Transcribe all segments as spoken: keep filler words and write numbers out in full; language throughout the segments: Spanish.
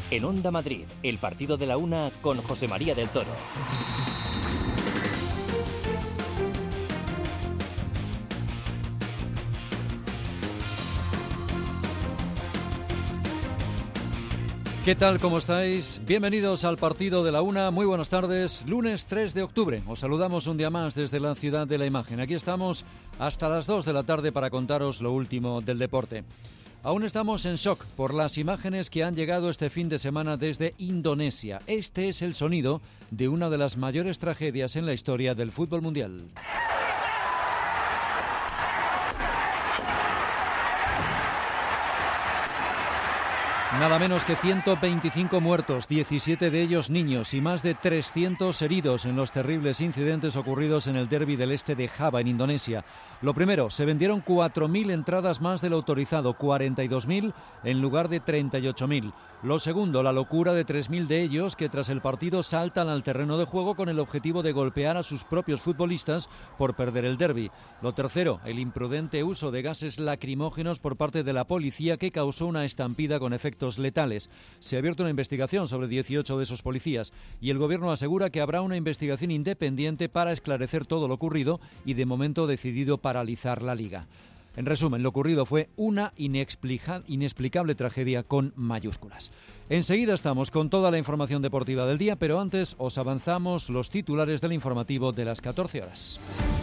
En Onda Madrid, el partido de la una con José María del Toro. ¿Qué tal? ¿Cómo estáis? Bienvenidos al partido de la una. Muy buenas tardes. Lunes tres de octubre. Os saludamos un día más desde la Ciudad de la Imagen. Aquí estamos hasta las dos de la tarde para contaros lo último del deporte. Aún estamos en shock por las imágenes que han llegado este fin de semana desde Indonesia. Este es el sonido de una de las mayores tragedias en la historia del fútbol mundial. Nada menos que ciento veinticinco muertos, diecisiete de ellos niños y más de trescientos heridos en los terribles incidentes ocurridos en el derbi del este de Java, en Indonesia. Lo primero, se vendieron cuatro mil entradas más de lo autorizado, cuarenta y dos mil en lugar de treinta y ocho mil. Lo segundo, la locura de tres mil de ellos que tras el partido saltan al terreno de juego con el objetivo de golpear a sus propios futbolistas por perder el derbi. Lo tercero, el imprudente uso de gases lacrimógenos por parte de la policía que causó una estampida con efectos letales. Se ha abierto una investigación sobre dieciocho de esos policías y el gobierno asegura que habrá una investigación independiente para esclarecer todo lo ocurrido y de momento decidido paralizar la liga. En resumen, lo ocurrido fue una inexplica- inexplicable tragedia con mayúsculas. Enseguida estamos con toda la información deportiva del día, pero antes os avanzamos los titulares del informativo de las catorce horas.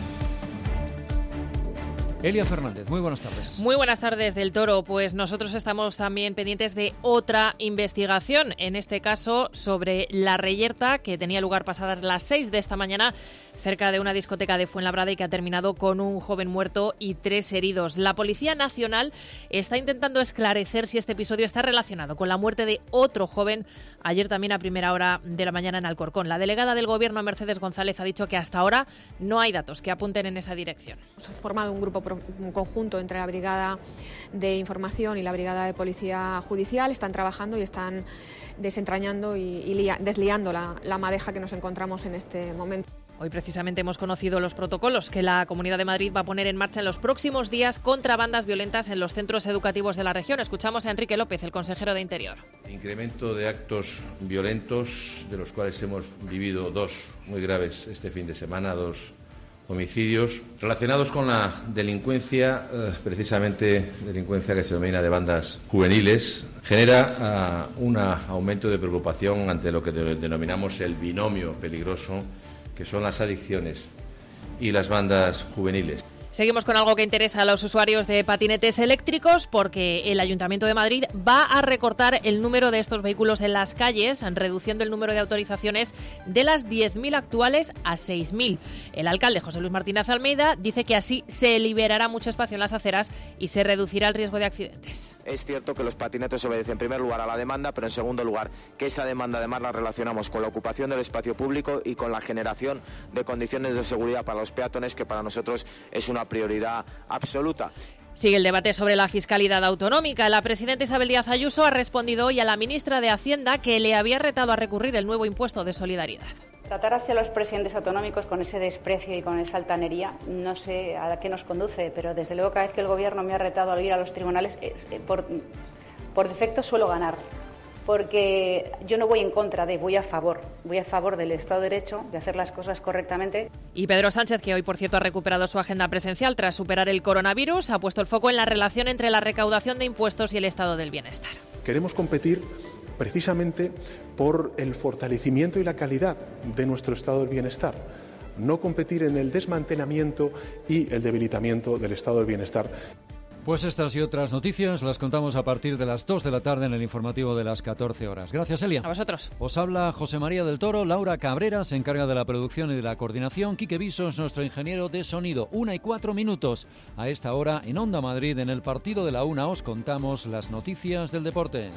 Elia Fernández, muy buenas tardes. Muy buenas tardes, del Toro. Pues nosotros estamos también pendientes de otra investigación, en este caso sobre la reyerta que tenía lugar pasadas las seis de esta mañana cerca de una discoteca de Fuenlabrada y que ha terminado con un joven muerto y tres heridos. La Policía Nacional está intentando esclarecer si este episodio está relacionado con la muerte de otro joven ayer también a primera hora de la mañana en Alcorcón. La delegada del Gobierno, Mercedes González, ha dicho que hasta ahora no hay datos que apunten en esa dirección. Se ha formado un grupo un conjunto entre la Brigada de Información y la Brigada de Policía Judicial. Están trabajando y están desentrañando y, y lia, desliando la, la madeja que nos encontramos en este momento. Hoy precisamente hemos conocido los protocolos que la Comunidad de Madrid va a poner en marcha en los próximos días contra bandas violentas en los centros educativos de la región. Escuchamos a Enrique López, el consejero de Interior. Incremento de actos violentos, de los cuales hemos vivido dos muy graves este fin de semana, dos homicidios relacionados con la delincuencia, eh, precisamente delincuencia que se denomina de bandas juveniles, genera uh, un aumento de preocupación ante lo que de, denominamos el binomio peligroso, que son las adicciones y las bandas juveniles. Seguimos con algo que interesa a los usuarios de patinetes eléctricos porque el Ayuntamiento de Madrid va a recortar el número de estos vehículos en las calles, reduciendo el número de autorizaciones de las diez mil actuales a seis mil. El alcalde José Luis Martínez Almeida dice que así se liberará mucho espacio en las aceras y se reducirá el riesgo de accidentes. Es cierto que los patinetes obedecen en primer lugar a la demanda, pero en segundo lugar que esa demanda además la relacionamos con la ocupación del espacio público y con la generación de condiciones de seguridad para los peatones, que para nosotros es una prioridad absoluta. Sigue el debate sobre la fiscalidad autonómica. La presidenta Isabel Díaz Ayuso ha respondido hoy a la ministra de Hacienda que le había retado a recurrir el nuevo impuesto de solidaridad. Tratar así a los presidentes autonómicos con ese desprecio y con esa altanería, no sé a qué nos conduce, pero desde luego cada vez que el Gobierno me ha retado a ir a los tribunales, eh, por, por defecto suelo ganar. Porque yo no voy en contra de, voy a favor, voy a favor del Estado de Derecho, de hacer las cosas correctamente. Y Pedro Sánchez, que hoy por cierto ha recuperado su agenda presencial tras superar el coronavirus, ha puesto el foco en la relación entre la recaudación de impuestos y el estado del bienestar. Queremos competir precisamente por el fortalecimiento y la calidad de nuestro estado del bienestar, no competir en el desmantelamiento y el debilitamiento del estado del bienestar. Pues estas y otras noticias las contamos a partir de las dos de la tarde en el informativo de las catorce horas. Gracias, Elia. A vosotros. Os habla José María del Toro, Laura Cabrera se encarga de la producción y de la coordinación, Quique Visos, nuestro ingeniero de sonido. Una y cuatro minutos. A esta hora en Onda Madrid, en el partido de la una, os contamos las noticias del deporte.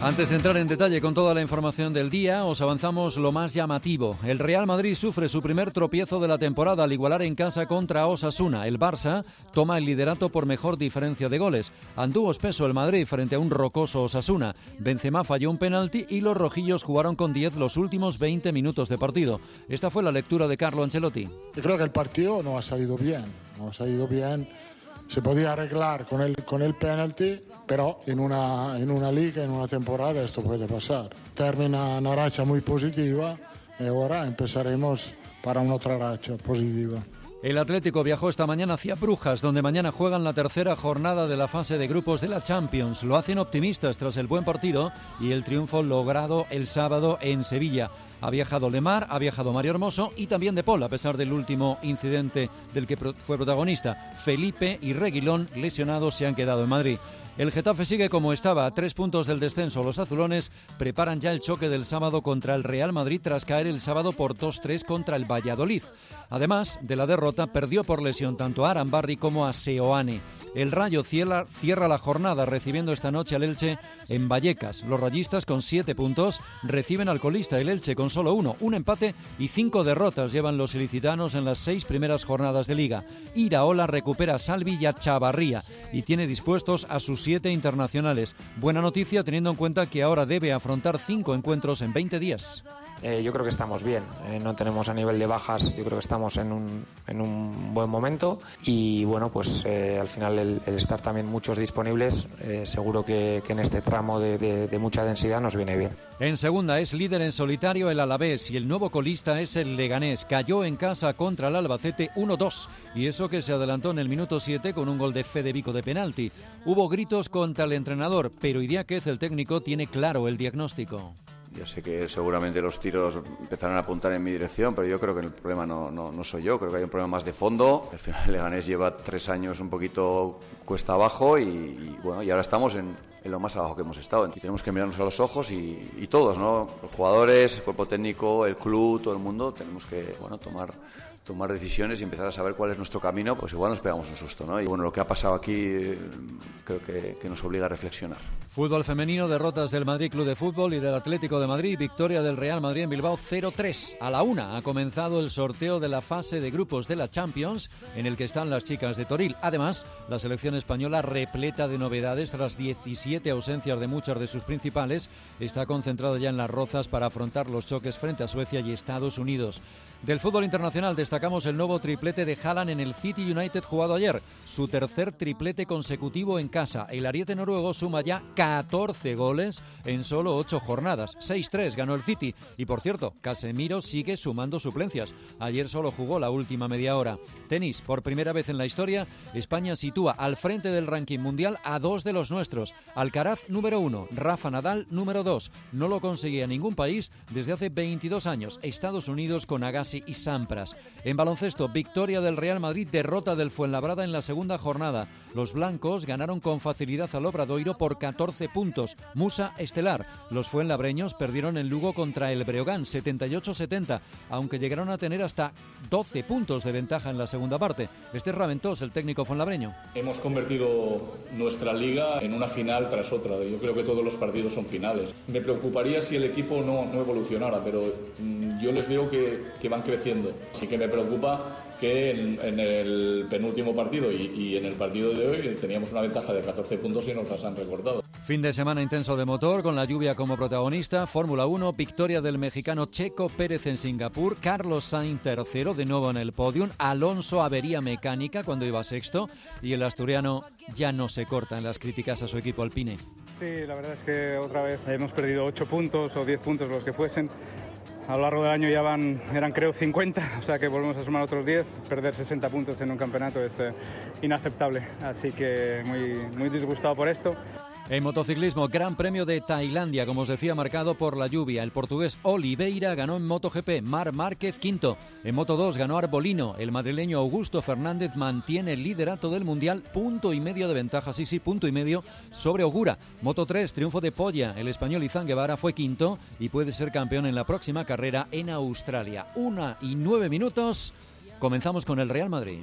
Antes de entrar en detalle con toda la información del día, os avanzamos lo más llamativo. El Real Madrid sufre su primer tropiezo de la temporada al igualar en casa contra Osasuna. El Barça toma el liderato por mejor diferencia de goles. Anduvo espeso el Madrid frente a un rocoso Osasuna. Benzema falló un penalti y los rojillos jugaron con diez los últimos veinte minutos de partido. Esta fue la lectura de Carlo Ancelotti. Yo creo que el partido no ha salido bien. No ha salido bien. Se podía arreglar con el, con el penalti, pero en una, en una liga, en una temporada, esto puede pasar. Termina una racha muy positiva y ahora empezaremos para una otra racha positiva. El Atlético viajó esta mañana hacia Brujas, donde mañana juegan la tercera jornada de la fase de grupos de la Champions. Lo hacen optimistas tras el buen partido y el triunfo logrado el sábado en Sevilla. Ha viajado Lemar, ha viajado Mario Hermoso y también De Paul, a pesar del último incidente del que fue protagonista. Felipe y Reguilón, lesionados, se han quedado en Madrid. El Getafe sigue como estaba, a tres puntos del descenso. Los azulones preparan ya el choque del sábado contra el Real Madrid tras caer el sábado por dos tres contra el Valladolid. Además de la derrota, perdió por lesión tanto a Arambarri como a Seoane. El Rayo cierra, cierra la jornada recibiendo esta noche al Elche en Vallecas. Los rayistas con siete puntos reciben al colista, el Elche, con solo uno. Un empate y cinco derrotas llevan los ilicitanos en las seis primeras jornadas de Liga. Iraola recupera a Salvi y a Chavarría y tiene dispuestos a sus siete internacionales. Buena noticia teniendo en cuenta que ahora debe afrontar cinco encuentros en veinte días. Eh, yo creo que estamos bien, eh, no tenemos a nivel de bajas, yo creo que estamos en un, en un buen momento y bueno, pues eh, al final el, el estar también muchos disponibles, eh, seguro que, que en este tramo de, de, de mucha densidad nos viene bien. En segunda es líder en solitario el Alavés y el nuevo colista es el Leganés. Cayó en casa contra el Albacete uno dos y eso que se adelantó en el minuto siete con un gol de Fede Vico de penalti. Hubo gritos contra el entrenador, pero Idiáquez, el técnico, tiene claro el diagnóstico. Yo sé que seguramente los tiros empezarán a apuntar en mi dirección, pero yo creo que el problema no, no, no soy yo, creo que hay un problema más de fondo. Al final el Leganés lleva tres años un poquito cuesta abajo y, y bueno, y ahora estamos en, en lo más abajo que hemos estado. Y tenemos que mirarnos a los ojos y, y todos, ¿no? Los jugadores, el cuerpo técnico, el club, todo el mundo, tenemos que, bueno, tomar... tomar decisiones y empezar a saber cuál es nuestro camino, pues igual nos pegamos un susto, ¿no? Y bueno, lo que ha pasado aquí eh, creo que, que nos obliga a reflexionar. Fútbol femenino, derrotas del Madrid Club de Fútbol y del Atlético de Madrid, victoria del Real Madrid en Bilbao cero tres. A la una ha comenzado el sorteo de la fase de grupos de la Champions, en el que están las chicas de Toril. Además, la selección española, repleta de novedades tras diecisiete ausencias de muchas de sus principales, está concentrada ya en Las Rozas para afrontar los choques frente a Suecia y Estados Unidos. Del fútbol internacional destacamos el nuevo triplete de Haaland en el City United jugado ayer, su tercer triplete consecutivo en casa. El ariete noruego suma ya catorce goles en solo ocho jornadas. seis tres ganó el City y, por cierto, Casemiro sigue sumando suplencias. Ayer solo jugó la última media hora. Tenis, por primera vez en la historia, España sitúa al frente del ranking mundial a dos de los nuestros. Alcaraz número uno, Rafa Nadal número dos. No lo conseguía ningún país desde hace veintidós años. Estados Unidos con Agassi y Sampras. En baloncesto, victoria del Real Madrid, derrota del Fuenlabrada en la segunda jornada. Los blancos ganaron con facilidad al Obradoiro por catorce puntos. Musa estelar. Los fuenlabreños perdieron en Lugo contra el Breogán setenta y ocho setenta, aunque llegaron a tener hasta doce puntos de ventaja en la segunda parte. Este es Raventós, el técnico fuenlabreño. Hemos convertido nuestra liga en una final tras otra. Yo creo que todos los partidos son finales. Me preocuparía si el equipo no, no evolucionara, pero mmm, yo les veo que, que van creciendo. Así que me preocupa que en, en el penúltimo partido y, y en el partido de hoy teníamos una ventaja de catorce puntos y nos las han recortado. Fin de semana intenso de motor, con la lluvia como protagonista. Fórmula uno, victoria del mexicano Checo Pérez en Singapur. Carlos Sainz tercero, de nuevo en el podium. Alonso, avería mecánica cuando iba sexto. Y el asturiano ya no se corta en las críticas a su equipo Alpine. Sí, la verdad es que otra vez hemos perdido ocho puntos o diez puntos, los que fuesen. A lo largo del año ya van, eran creo cincuenta, o sea que volvemos a sumar otros diez. Perder sesenta puntos en un campeonato es eh, inaceptable, así que muy, muy disgustado por esto. En motociclismo, Gran Premio de Tailandia, como os decía, marcado por la lluvia. El portugués Oliveira ganó en MotoGP, Marc Márquez quinto. En Moto dos ganó Arbolino. El madrileño Augusto Fernández mantiene el liderato del Mundial, punto y medio de ventaja, sí, sí, punto y medio sobre Ogura. Moto tres, triunfo de Polla. El español Izan Guevara fue quinto y puede ser campeón en la próxima carrera en Australia. Una y nueve minutos, comenzamos con el Real Madrid.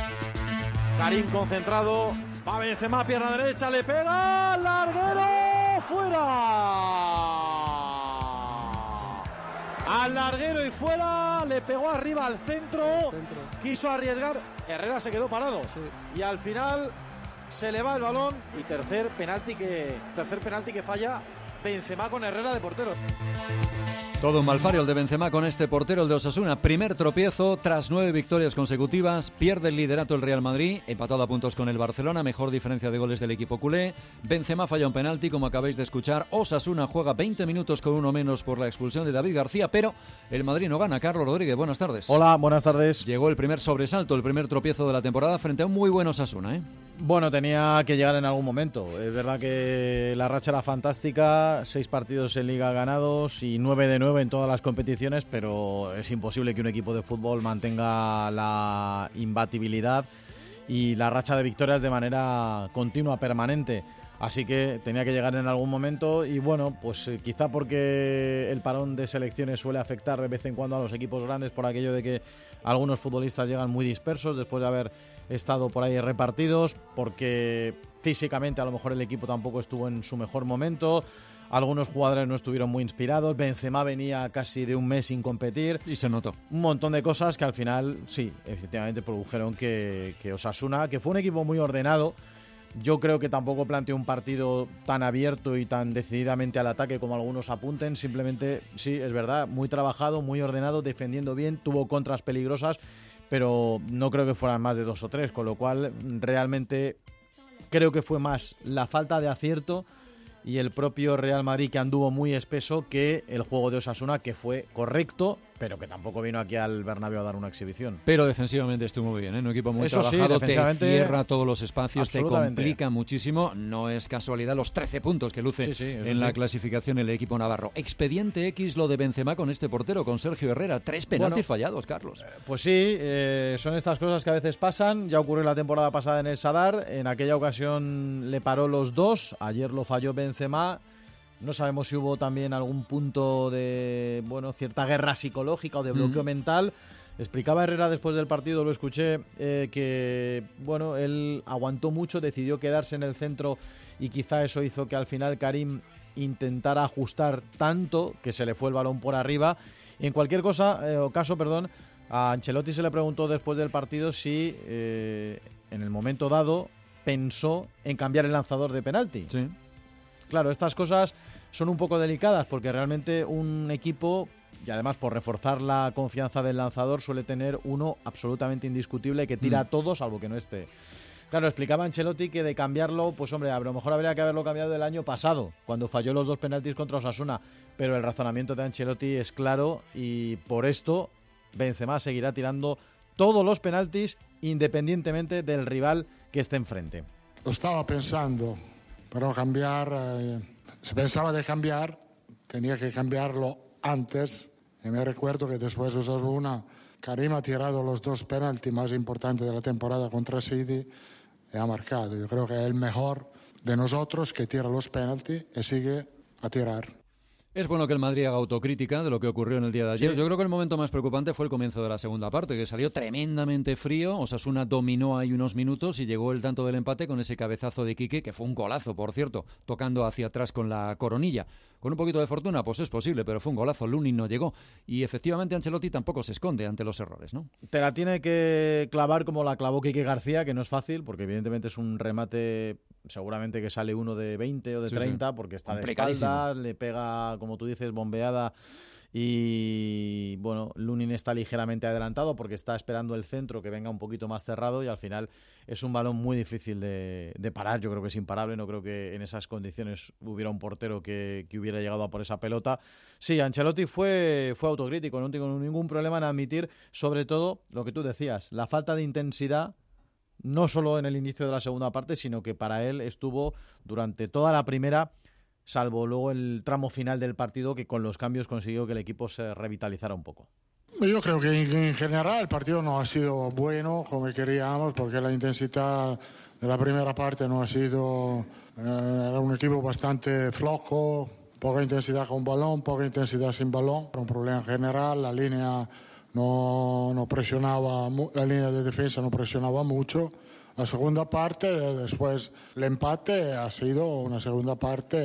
Karim concentrado. Va Benzema, pierna derecha, le pega, larguero. fuera. Al larguero y fuera, le pegó arriba al centro, centro. Quiso arriesgar, Herrera se quedó parado sí. y al final se le va el balón y tercer penalti que tercer penalti que falla Benzema con Herrera de portero. Todo un malfario el de Benzema con este portero, el de Osasuna. Primer tropiezo tras nueve victorias consecutivas. Pierde el liderato el Real Madrid, empatado a puntos con el Barcelona. Mejor diferencia de goles del equipo culé. Benzema falla un penalti, como acabáis de escuchar. Osasuna juega veinte minutos con uno menos por la expulsión de David García, pero el Madrid no gana. Carlos Rodríguez, buenas tardes. Hola, buenas tardes. Llegó el primer sobresalto, el primer tropiezo de la temporada frente a un muy buen Osasuna, ¿eh? Bueno, tenía que llegar en algún momento. Es verdad que la racha era fantástica, seis partidos en Liga ganados y nueve de nueve en todas las competiciones, pero es imposible que un equipo de fútbol mantenga la imbatibilidad y la racha de victorias de manera continua, permanente. Así que tenía que llegar en algún momento y bueno, pues eh, quizá porque el parón de selecciones suele afectar de vez en cuando a los equipos grandes por aquello de que algunos futbolistas llegan muy dispersos después de haber estado por ahí repartidos, porque físicamente a lo mejor el equipo tampoco estuvo en su mejor momento, algunos jugadores no estuvieron muy inspirados, Benzema venía casi de un mes sin competir y se notó un montón de cosas que al final sí, efectivamente produjeron que, que Osasuna, que fue un equipo muy ordenado. Yo creo que tampoco planteó un partido tan abierto y tan decididamente al ataque como algunos apunten. Simplemente, sí, es verdad, muy trabajado, muy ordenado, defendiendo bien, tuvo contras peligrosas, pero no creo que fueran más de dos o tres, con lo cual realmente creo que fue más la falta de acierto y el propio Real Madrid, que anduvo muy espeso, que el juego de Osasuna, que fue correcto, pero que tampoco vino aquí al Bernabéu a dar una exhibición. Pero defensivamente estuvo muy bien, ¿eh? Un equipo muy Eso trabajado, sí, defensivamente, te cierra todos los espacios, te complica muchísimo. No es casualidad los trece puntos que luce sí, sí, en sí. la clasificación el equipo navarro. Expediente X lo de Benzema con este portero, con Sergio Herrera. Tres penaltis bueno, fallados, Carlos. Pues sí, eh, son estas cosas que a veces pasan. Ya ocurrió la temporada pasada en el Sadar. En aquella ocasión le paró los dos. Ayer lo falló Benzema. No sabemos si hubo también algún punto de, bueno, cierta guerra psicológica o de bloqueo mm. mental. Explicaba Herrera después del partido, lo escuché, eh, que, bueno, él aguantó mucho, decidió quedarse en el centro y quizá eso hizo que al final Karim intentara ajustar tanto que se le fue el balón por arriba. Y en cualquier cosa, eh, o caso, perdón, a Ancelotti se le preguntó después del partido si eh, en el momento dado pensó en cambiar el lanzador de penalti. Sí. Claro, estas cosas son un poco delicadas porque realmente un equipo, y además por reforzar la confianza del lanzador, suele tener uno absolutamente indiscutible que tira mm. a todos, salvo que no esté. Claro, explicaba Ancelotti que de cambiarlo, pues hombre, a lo mejor habría que haberlo cambiado el año pasado, cuando falló los dos penaltis contra Osasuna, pero el razonamiento de Ancelotti es claro y por esto Benzema seguirá tirando todos los penaltis independientemente del rival que esté enfrente. Lo estaba pensando. Pero cambiar, eh, se pensaba de cambiar, tenía que cambiarlo antes. Y me recuerdo que después de Osasuna, Karim ha tirado los dos penaltis más importantes de la temporada contra City y ha marcado. Yo creo que es el mejor de nosotros que tira los penaltis y sigue a tirar. Es bueno que el Madrid haga autocrítica de lo que ocurrió en el día de ayer. Sí. Yo creo que el momento más preocupante fue el comienzo de la segunda parte, que salió tremendamente frío. Osasuna dominó ahí unos minutos y llegó el tanto del empate con ese cabezazo de Quique, que fue un golazo, por cierto, tocando hacia atrás con la coronilla. Con un poquito de fortuna, pues es posible, pero fue un golazo. Lunin no llegó. Y efectivamente Ancelotti tampoco se esconde ante los errores, ¿no? Te la tiene que clavar como la clavó Quique García, que no es fácil, porque evidentemente es un remate seguramente que sale uno de veinte o de sí, treinta, sí. porque está de espaldas, le pega, como tú dices, bombeada y bueno, Lunin está ligeramente adelantado porque está esperando el centro que venga un poquito más cerrado y al final es un balón muy difícil de, de parar. Yo creo que es imparable, no creo que en esas condiciones hubiera un portero que, que hubiera llegado a por esa pelota. Sí, Ancelotti fue, fue autocrítico, no tengo ningún problema en admitir, sobre todo lo que tú decías, la falta de intensidad, no solo en el inicio de la segunda parte, sino que para él estuvo durante toda la primera, salvo luego el tramo final del partido, que con los cambios consiguió que el equipo se revitalizara un poco. Yo creo que en general el partido no ha sido bueno como queríamos, porque la intensidad de la primera parte no ha sido... Eh, era un equipo bastante flojo, poca intensidad con balón, poca intensidad sin balón. Era un problema general, la línea... No, no presionaba, la línea de defensa no presionaba mucho. La segunda parte, después el empate, ha sido una segunda parte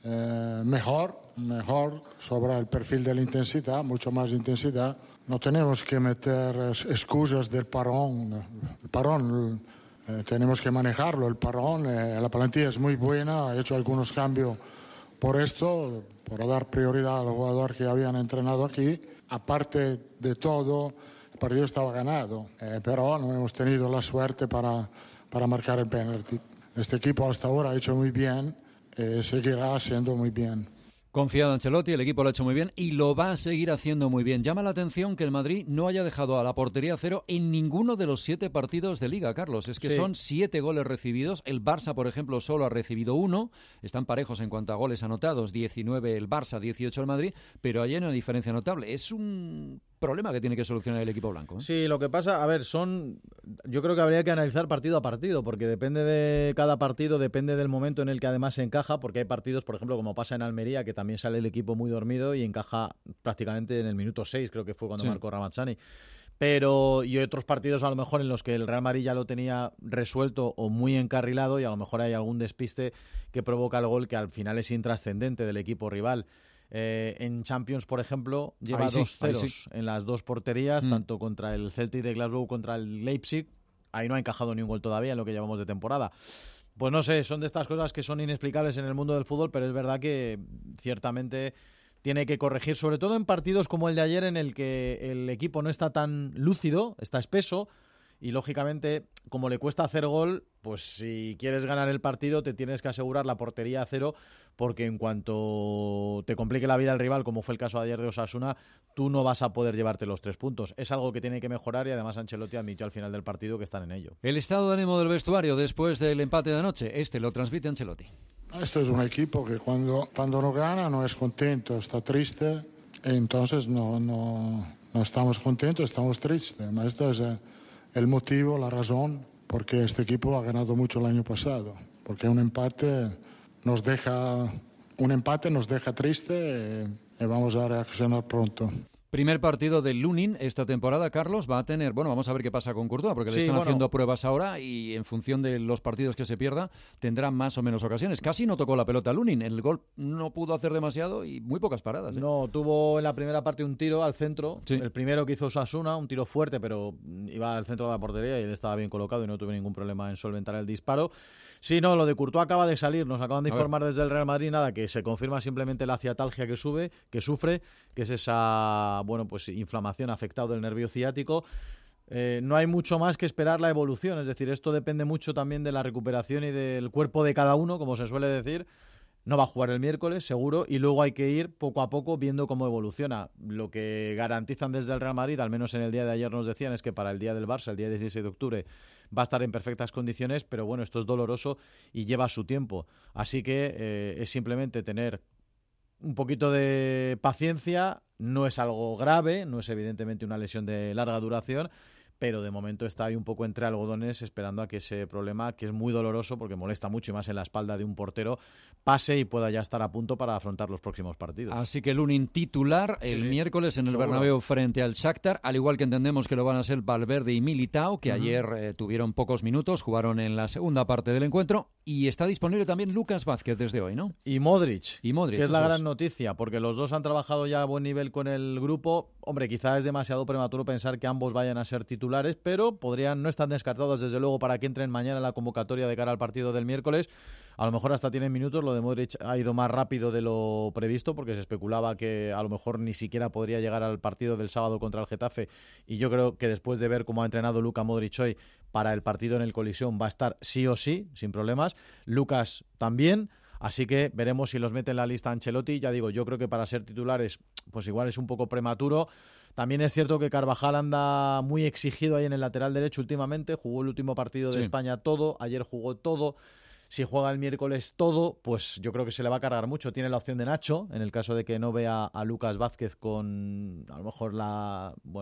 eh, mejor, mejor sobre el perfil de la intensidad, mucho más intensidad. No tenemos que meter excusas del parón. El parón eh, tenemos que manejarlo. El parón, eh, la plantilla es muy buena, ha hecho algunos cambios por esto, por dar prioridad a los jugadores que habían entrenado aquí. Aparte de todo, el partido estaba ganado, eh, pero no hemos tenido la suerte para, para marcar el penalti. Este equipo hasta ahora ha hecho muy bien, eh, seguirá haciendo muy bien. Confiado Ancelotti, el equipo lo ha hecho muy bien y lo va a seguir haciendo muy bien. Llama la atención que el Madrid no haya dejado a la portería cero en ninguno de los siete partidos de Liga, Carlos. Es que sí. Son siete goles recibidos. El Barça, por ejemplo, solo ha recibido uno. Están parejos en cuanto a goles anotados. diecinueve el Barça, dieciocho el Madrid. Pero hay una diferencia notable. Es un problema que tiene que solucionar el equipo blanco, ¿eh? Sí, lo que pasa, a ver, son... Yo creo que habría que analizar partido a partido, porque depende de cada partido, depende del momento en el que además se encaja, porque hay partidos, por ejemplo, como pasa en Almería, que también sale el equipo muy dormido y encaja prácticamente en el minuto seis, creo que fue cuando sí. marcó Ramazzani. Pero, y otros partidos a lo mejor en los que el Real Madrid ya lo tenía resuelto o muy encarrilado y a lo mejor hay algún despiste que provoca el gol que al final es intrascendente del equipo rival. Eh, en Champions, por ejemplo, lleva sí, dos ceros sí. en las dos porterías, mm. tanto contra el Celtic de Glasgow contra el Leipzig. Ahí no ha encajado ni un gol todavía en lo que llevamos de temporada. Pues no sé, son de estas cosas que son inexplicables en el mundo del fútbol, pero es verdad que ciertamente tiene que corregir, sobre todo en partidos como el de ayer, en el que el equipo no está tan lúcido, está espeso. Y lógicamente, como le cuesta hacer gol, pues si quieres ganar el partido te tienes que asegurar la portería a cero, porque en cuanto te complique la vida el rival, como fue el caso de ayer de Osasuna, tú no vas a poder llevarte los tres puntos. Es algo que tiene que mejorar y además Ancelotti admitió al final del partido que están en ello. El estado de ánimo del vestuario después del empate de anoche, este lo transmite Ancelotti. Esto es un equipo que cuando, cuando no gana no es contento, está triste, entonces no, no, no estamos contentos, estamos tristes. Esto es el motivo, la razón, porque este equipo ha ganado mucho el año pasado. Porque un empate nos deja, un empate nos deja triste y, y vamos a reaccionar pronto. Primer partido del Lunin esta temporada, Carlos, va a tener... Bueno, vamos a ver qué pasa con Courtois, porque sí, le están bueno, haciendo pruebas ahora y en función de los partidos que se pierda, tendrá más o menos ocasiones. Casi no tocó la pelota Lunin, el gol no pudo hacer demasiado y muy pocas paradas, ¿eh? No, tuvo en la primera parte un tiro al centro, sí. el primero que hizo Osasuna, un tiro fuerte, pero iba al centro de la portería y él estaba bien colocado y no tuvo ningún problema en solventar el disparo. Sí, no, lo de Courtois acaba de salir, nos acaban de informar desde el Real Madrid, nada, que se confirma simplemente la ciatalgia que sube, que sufre, que es esa, bueno, pues inflamación afectada del nervio ciático. Eh, no hay mucho más que esperar la evolución, es decir, esto depende mucho también de la recuperación y del cuerpo de cada uno, como se suele decir. No va a jugar el miércoles, seguro, y luego hay que ir poco a poco viendo cómo evoluciona. Lo que garantizan desde el Real Madrid, al menos en el día de ayer nos decían, es que para el día del Barça, el día dieciséis de octubre, va a estar en perfectas condiciones, pero bueno, esto es doloroso y lleva su tiempo. Así que eh, es simplemente tener un poquito de paciencia, no es algo grave, no es evidentemente una lesión de larga duración, pero de momento está ahí un poco entre algodones esperando a que ese problema, que es muy doloroso porque molesta mucho y más en la espalda de un portero, pase y pueda ya estar a punto para afrontar los próximos partidos. Así que Lunin titular el sí, sí. miércoles en el Seguro. Bernabéu frente al Shakhtar, al igual que entendemos que lo van a ser Valverde y Militao, que uh-huh. ayer eh, tuvieron pocos minutos, jugaron en la segunda parte del encuentro, y está disponible también Lucas Vázquez desde hoy, ¿no? Y Modric, y Modric que es la gran noticia, porque los dos han trabajado ya a buen nivel con el grupo. Hombre, quizás es demasiado prematuro pensar que ambos vayan a ser titulares, pero podrían, no están descartados desde luego para que entren mañana en la convocatoria de cara al partido del miércoles. A lo mejor hasta tienen minutos. Lo de Modric ha ido más rápido de lo previsto porque se especulaba que a lo mejor ni siquiera podría llegar al partido del sábado contra el Getafe, y yo creo que después de ver cómo ha entrenado Luka Modric hoy, para el partido en el Coliseum va a estar sí o sí, sin problemas. Lucas también. Así que veremos si los mete en la lista Ancelotti. Ya digo, yo creo que para ser titulares, pues igual es un poco prematuro. También es cierto que Carvajal anda muy exigido ahí en el lateral derecho últimamente. Jugó el último partido de sí. España todo, ayer jugó todo. Si juega el miércoles todo, pues yo creo que se le va a cargar mucho. Tiene la opción de Nacho, en el caso de que no vea a Lucas Vázquez con a lo mejor la bueno la,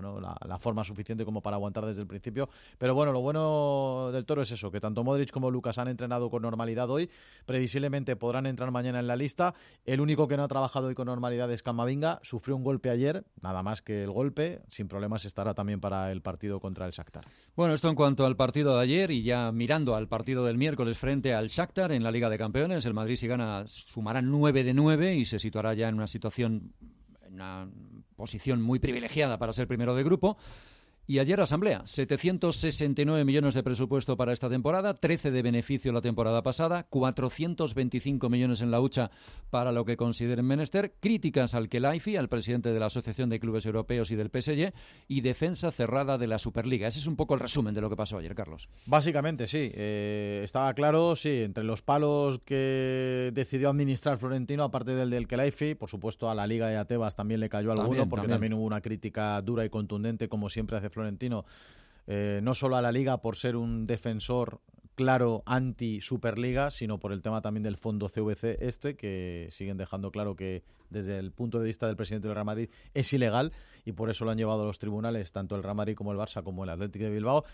la forma suficiente como para aguantar desde el principio. Pero bueno, lo bueno del Toro es eso, que tanto Modric como Lucas han entrenado con normalidad hoy, previsiblemente podrán entrar mañana en la lista. El único que no ha trabajado hoy con normalidad es Camavinga, sufrió un golpe ayer, nada más que el golpe, sin problemas estará también para el partido contra el Shakhtar. Bueno, esto en cuanto al partido de ayer, y ya mirando al partido del miércoles frente al Shakhtar en la Liga de Campeones. El Madrid, si gana, sumará nueve de nueve y se situará ya en una situación, en una posición muy privilegiada para ser primero de grupo. Y ayer asamblea, setecientos sesenta y nueve millones de presupuesto para esta temporada, trece de beneficio la temporada pasada, cuatrocientos veinticinco millones en la hucha para lo que consideren menester, críticas al Khelaifi, al presidente de la Asociación de Clubes Europeos y del P S G, y defensa cerrada de la Superliga. Ese es un poco el resumen de lo que pasó ayer, Carlos. Básicamente, sí. Eh, estaba claro, sí, entre los palos que decidió administrar Florentino, aparte del del Khelaifi, por supuesto a la Liga y a Tebas también le cayó alguno, también, porque también. también hubo una crítica dura y contundente, como siempre hace Florentino, eh, no solo a la Liga por ser un defensor claro anti-Superliga, sino por el tema también del fondo C V C este, que siguen dejando claro que desde el punto de vista del presidente del Real Madrid es ilegal, y por eso lo han llevado a los tribunales tanto el Real Madrid como el Barça como el Atlético de Bilbao.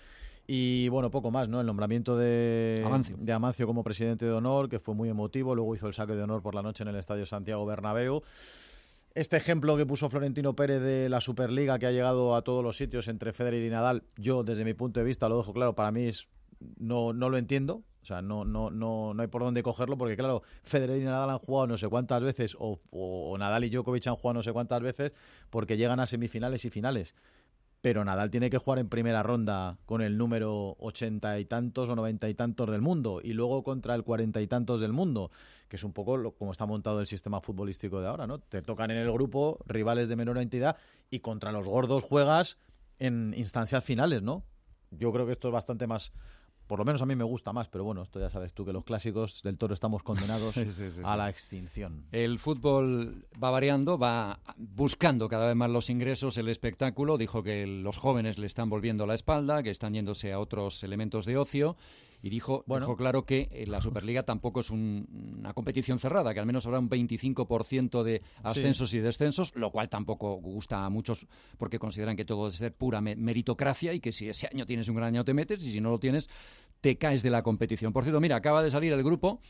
Y bueno, poco más, ¿no? El nombramiento de Amancio. de Amancio como presidente de honor, que fue muy emotivo, luego hizo el saque de honor por la noche en el Estadio Santiago Bernabéu. Este ejemplo que puso Florentino Pérez de la Superliga, que ha llegado a todos los sitios entre Federer y Nadal, yo desde mi punto de vista lo dejo claro, para mí es, no, no lo entiendo, o sea, no, no, no, no hay por dónde cogerlo, porque claro, Federer y Nadal han jugado no sé cuántas veces, o, o Nadal y Djokovic han jugado no sé cuántas veces, porque llegan a semifinales y finales. Pero Nadal tiene que jugar en primera ronda con el número ochenta y tantos o noventa y tantos del mundo, y luego contra el cuarenta y tantos del mundo, que es un poco lo, como está montado el sistema futbolístico de ahora, ¿no? Te tocan en el grupo rivales de menor entidad y contra los gordos juegas en instancias finales, ¿no? Yo creo que esto es bastante más... Por lo menos a mí me gusta más, pero bueno, esto ya sabes tú, que los clásicos del Toro estamos condenados sí, sí, sí, a sí. la extinción. El fútbol va variando, va buscando cada vez más los ingresos, el espectáculo. Dijo que los jóvenes le están volviendo la espalda, que están yéndose a otros elementos de ocio. Y dijo, bueno. dijo claro que la Superliga tampoco es un, una competición cerrada, que al menos habrá un veinticinco por ciento de ascensos sí. y descensos, lo cual tampoco gusta a muchos porque consideran que todo debe ser pura meritocracia y que si ese año tienes un gran año te metes y si no lo tienes te caes de la competición. Por cierto, mira, acaba de salir el grupo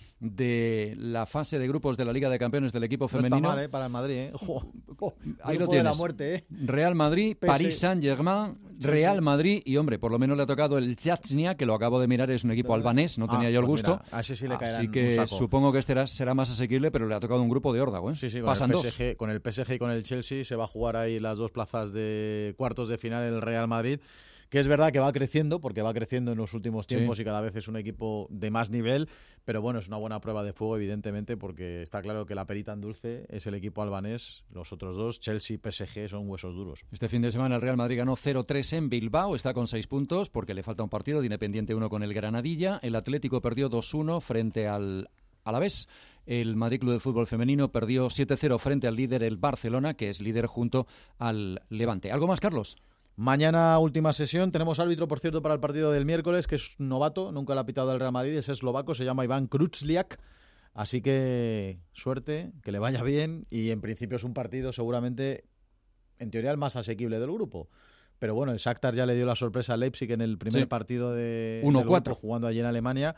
de la fase de grupos de la Liga de Campeones del equipo femenino. No está mal, ¿eh? Para el Madrid, ¿eh? Jo, jo, ahí lo tienes. De la muerte, ¿eh? Real Madrid, P S... Paris Saint-Germain, Real Madrid y, hombre, por lo menos le ha tocado el Chechnya, que lo acabo de mirar, es un equipo albanés, no ah, tenía yo el pues gusto. Mira, a ese sí le caerán Así que supongo que este era, será más asequible, pero le ha tocado un grupo de órdago, ¿eh? Sí, sí, con Pasan el P S G, dos. Con el P S G y con el Chelsea se va a jugar ahí las dos plazas de cuartos de final el Real Madrid, que es verdad que va creciendo, porque va creciendo en los últimos tiempos sí. y cada vez es un equipo de más nivel, pero bueno, es una buena prueba de fuego, evidentemente, porque está claro que la perita en dulce es el equipo albanés, los otros dos, Chelsea y P S G, son huesos duros. Este fin de semana el Real Madrid ganó cero tres en Bilbao, está con seis puntos, porque le falta un partido, tiene pendiente uno con el Granadilla, el Atlético perdió dos uno frente al Alavés. El Madrid Club de Fútbol Femenino perdió siete cero frente al líder, el Barcelona, que es líder junto al Levante. ¿Algo más, Carlos? Mañana última sesión, tenemos árbitro, por cierto, para el partido del miércoles, que es novato, nunca le ha pitado el Real Madrid, es eslovaco, se llama Iván Kruczliak, así que suerte, que le vaya bien, y en principio es un partido seguramente, en teoría, el más asequible del grupo. Pero bueno, el Shakhtar ya le dio la sorpresa a Leipzig en el primer sí. partido de uno cuatro jugando allí en Alemania,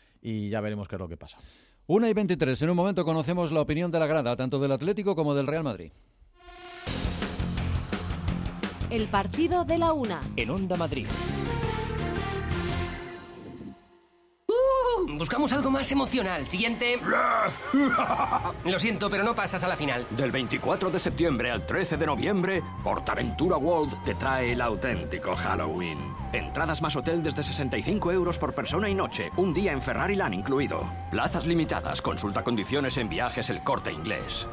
y ya veremos qué es lo que pasa. una y veintitrés, en un momento conocemos la opinión de la grada, tanto del Atlético como del Real Madrid. El partido de la una. En Onda Madrid. Uh, buscamos algo más emocional. Siguiente. Lo siento, pero no pasas a la final. Del veinticuatro de septiembre al trece de noviembre, PortAventura World te trae el auténtico Halloween. Entradas más hotel desde sesenta y cinco euros por persona y noche. Un día en Ferrariland incluido. Plazas limitadas. Consulta condiciones en Viajes El Corte Inglés.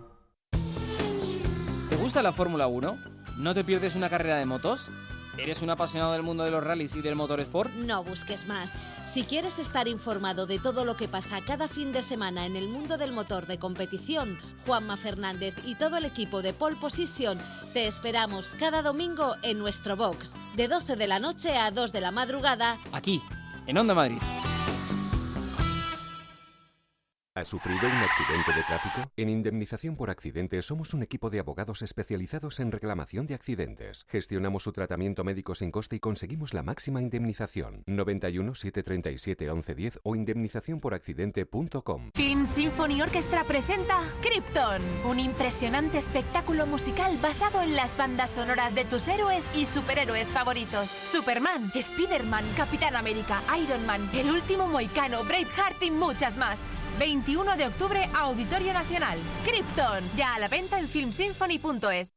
¿Te gusta la Fórmula uno? ¿No te pierdes una carrera de motos? ¿Eres un apasionado del mundo de los rallies y del motorsport? No busques más. Si quieres estar informado de todo lo que pasa cada fin de semana en el mundo del motor de competición, Juanma Fernández y todo el equipo de Pole Position te esperamos cada domingo en nuestro box, de doce de la noche a dos de la madrugada, aquí, en Onda Madrid. ¿Has sufrido un accidente de tráfico? En Indemnización por Accidentes somos un equipo de abogados especializados en reclamación de accidentes. Gestionamos su tratamiento médico sin coste y conseguimos la máxima indemnización. noventa y uno, setecientos treinta y siete, once diez o indemnización por accidente punto com. Film Symphony Orchestra presenta Krypton, un impresionante espectáculo musical basado en las bandas sonoras de tus héroes y superhéroes favoritos. Superman, Spider-Man, Capitán América, Iron Man, El Último Mohicano, Braveheart y muchas más. veintiuno de octubre, Auditorio Nacional. Krypton, ya a la venta en film symphony punto es.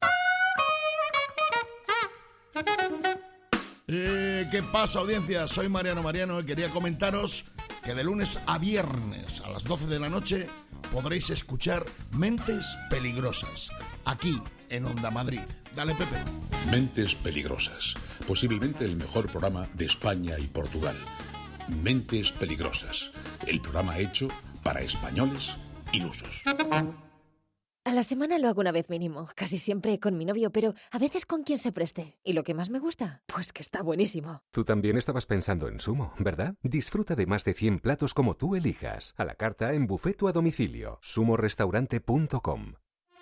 Eh, ¿Qué pasa, audiencia? Soy Mariano Mariano y quería comentaros que de lunes a viernes a las doce de la noche podréis escuchar Mentes Peligrosas, aquí en Onda Madrid. Dale, Pepe. Mentes Peligrosas, posiblemente el mejor programa de España y Portugal. Mentes Peligrosas, el programa hecho para españoles ilusos. A la semana lo hago una vez mínimo, casi siempre con mi novio, pero a veces con quien se preste. ¿Y lo que más me gusta? Pues que está buenísimo. Tú también estabas pensando en Sumo, ¿verdad? Disfruta de más de cien platos como tú elijas, a la carta en buffet o a domicilio. sumo restaurante punto com.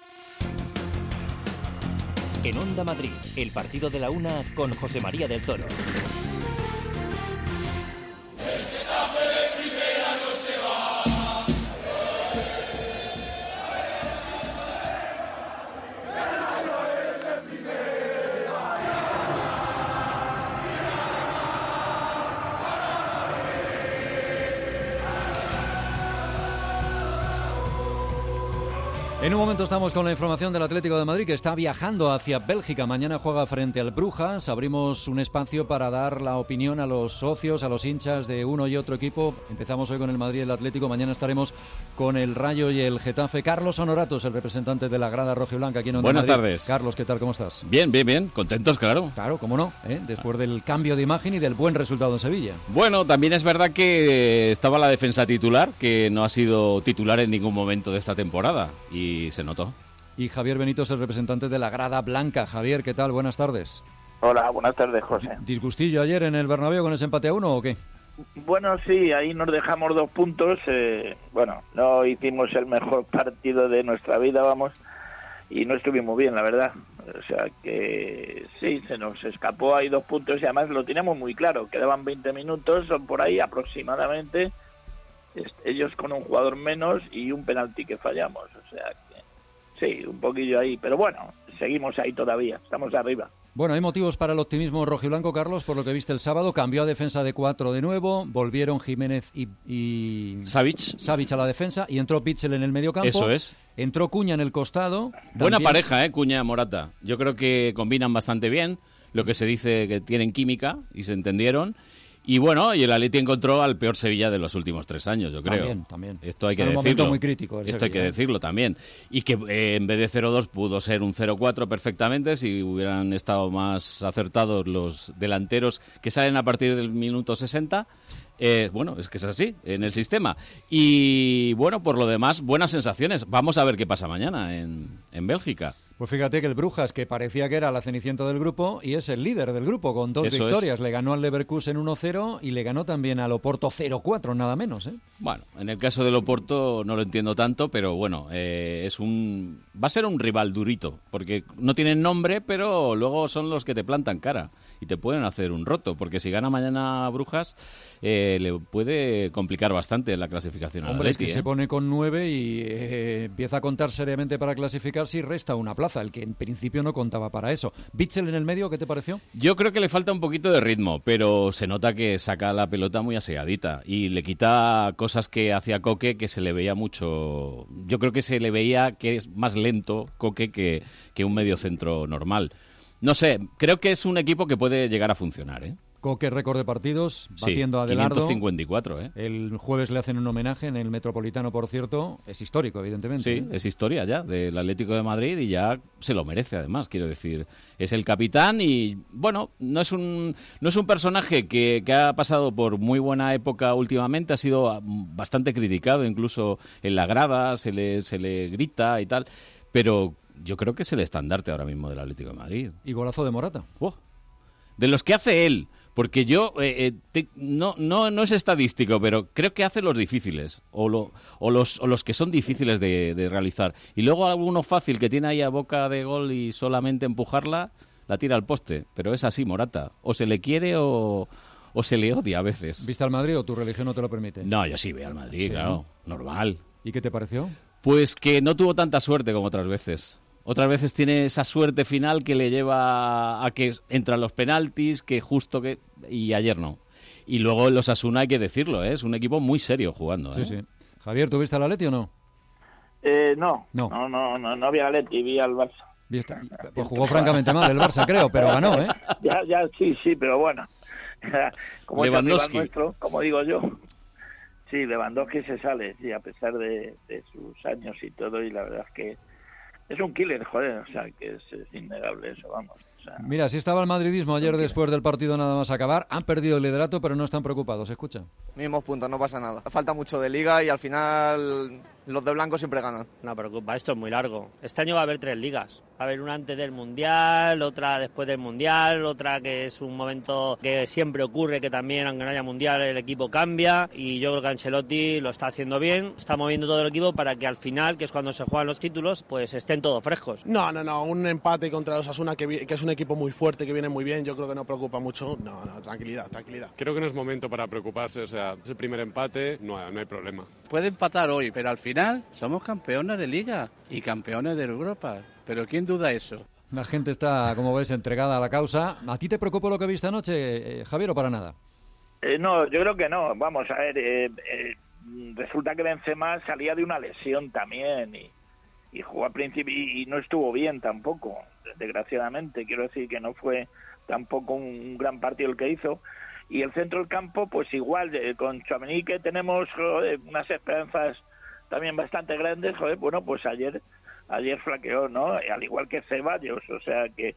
En Onda Madrid, el partido de la una con José María del Toro. En un momento estamos con la información del Atlético de Madrid, que está viajando hacia Bélgica. Mañana juega frente al Brujas. Abrimos un espacio para dar la opinión a los socios, a los hinchas de uno y otro equipo. Empezamos hoy con el Madrid y el Atlético. Mañana estaremos con el Rayo y el Getafe. Carlos Honoratos, el representante de la grada rojiblanca aquí en Onda Buenas Madrid. tardes. Carlos, ¿qué tal? ¿Cómo estás? Bien, bien, bien. Contentos, claro. Claro, cómo no, ¿eh? Después del cambio de imagen y del buen resultado en Sevilla. Bueno, también es verdad que estaba la defensa titular, que no ha sido titular en ningún momento de esta temporada, y se notó. Y Javier Benito es el representante de la grada blanca. Javier, ¿qué tal? Buenas tardes. Hola, buenas tardes, José. ¿Disgustillo ayer en el Bernabéu con ese empate a uno o qué? Bueno, sí, ahí nos dejamos dos puntos. Eh, bueno, no hicimos el mejor partido de nuestra vida, vamos, y no estuvimos bien, la verdad. O sea que sí, se nos escapó ahí dos puntos y además lo teníamos muy claro. Quedaban veinte minutos, son por ahí aproximadamente, ellos con un jugador menos y un penalti que fallamos. O sea que sí, un poquillo ahí, pero bueno, seguimos ahí todavía, estamos arriba. Bueno, hay motivos para el optimismo rojiblanco, Carlos, por lo que viste el sábado. Cambió a defensa de cuatro de nuevo, volvieron Jiménez y, y... Savic. Savic a la defensa y entró Pitzel en el mediocampo. Eso es. Entró Cuña en el costado. Buena también... pareja, ¿eh? Cuña-Morata. Yo creo que combinan bastante bien, lo que se dice que tienen química y se entendieron. Y bueno, y el Atleti encontró al peor Sevilla de los últimos tres años, yo creo. También, también. Esto hay Está que en un decirlo. momento muy crítico. Esto Sevilla, hay que ¿eh? decirlo también. Y que eh, en vez de cero dos pudo ser un cero cuatro perfectamente si hubieran estado más acertados los delanteros que salen a partir del minuto sesenta. Eh, bueno, es que es así, en el sistema. Y bueno, por lo demás, buenas sensaciones. Vamos a ver qué pasa mañana en, en Bélgica. Pues fíjate que el Brujas, que parecía que era la cenicienta del grupo, y es el líder del grupo, con dos Eso victorias. es. Le ganó al Leverkusen uno cero y le ganó también al Oporto cero cuatro, nada menos, ¿eh? Bueno, en el caso del Oporto no lo entiendo tanto, pero bueno, eh, es un va a ser un rival durito, porque no tienen nombre, pero luego son los que te plantan cara y te pueden hacer un roto, porque si gana mañana Brujas, eh, le puede complicar bastante la clasificación al Hombre, es Atleti, que ¿eh? se pone con nueve y eh, empieza a contar seriamente para clasificarse y resta una plaza, el que en principio no contaba para eso. Bitzel en el medio, ¿qué te pareció? Yo creo que le falta un poquito de ritmo, pero se nota que saca la pelota muy asegadita y le quita cosas que hacía Coque, que se le veía mucho. Yo creo que se le veía que es más lento Coque que, que un mediocentro normal. No sé, creo que es un equipo que puede llegar a funcionar, ¿eh? Coque, récord de partidos, Sí, batiendo a Adelardo. quinientos cincuenta y cuatro, ¿eh? El jueves le hacen un homenaje en el Metropolitano, por cierto. Es histórico, evidentemente. Sí, ¿eh? es historia ya del Atlético de Madrid y ya se lo merece, además, quiero decir. Es el capitán y, bueno, no es un no es un personaje que, que ha pasado por muy buena época últimamente, ha sido bastante criticado, incluso en la grada se le, se le grita y tal, pero yo creo que es el estandarte ahora mismo del Atlético de Madrid. Y golazo de Morata. Oh, de los que hace él, Porque yo, eh, eh, te, no, no, no es estadístico, pero creo que hace los difíciles, o, lo, o, los, o los que son difíciles de, de realizar. Y luego alguno fácil que tiene ahí a boca de gol y solamente empujarla, la tira al poste. Pero es así, Morata. O se le quiere o, o se le odia a veces. ¿Viste al Madrid o tu religión no te lo permite? No, yo sí veo al Madrid, sí, claro, normal. ¿Y qué te pareció? Pues que no tuvo tanta suerte como otras veces. Otras veces tiene esa suerte final que le lleva a que entran los penaltis, que justo que... Y ayer no. Y luego el Osasuna, hay que decirlo, ¿eh? Es un equipo muy serio jugando, ¿eh? Sí, sí. Javier, ¿tú viste al Atleti o no? Eh, no, no, no, no, no, no vi al Atleti, vi al Barça. Pues jugó francamente mal el Barça, creo, pero ganó, ¿eh? Ya, ya, sí, sí, pero bueno. Como Lewandowski. Es el rival nuestro, como digo yo. Sí, Lewandowski se sale, sí, a pesar de, de sus años y todo, y la verdad es que es un killer, joder, o sea, que es, es innegable eso, vamos. O sea... Mira, así estaba el madridismo ayer después del partido nada más acabar. Han perdido el liderato, pero no están preocupados, escucha. Mismos puntos, no pasa nada. Falta mucho de liga y al final los de blanco siempre ganan. No preocupa, esto es muy largo. Este año va a haber tres ligas. Va a haber una antes del Mundial, otra después del Mundial, otra que es un momento que siempre ocurre, que también aunque no haya Mundial el equipo cambia, y yo creo que Ancelotti lo está haciendo bien, está moviendo todo el equipo para que al final, que es cuando se juegan los títulos, pues estén todos frescos. No, no, no, un empate contra los Osasuna, que, que es un equipo muy fuerte, que viene muy bien, yo creo que no preocupa mucho. No, no, tranquilidad, tranquilidad. Creo que no es momento para preocuparse, o sea, es el primer empate, no hay, no hay problema. Puede empatar hoy, pero al final somos campeones de Liga y campeones de Europa. ¿Pero quién duda eso? La gente está, como ves, entregada a la causa. ¿A ti te preocupó lo que viste anoche, eh, Javier, o para nada? Eh, no, yo creo que no. Vamos a ver, eh, eh, resulta que Benzema salía de una lesión también y, y jugó al principio y, y no estuvo bien tampoco, desgraciadamente. Quiero decir que no fue tampoco un, un gran partido el que hizo. Y el centro del campo, pues igual, eh, con Tchouaméni, que tenemos joder, unas esperanzas también bastante grandes, joder, bueno, pues ayer ayer flaqueó, ¿no? Al igual que Ceballos, o sea que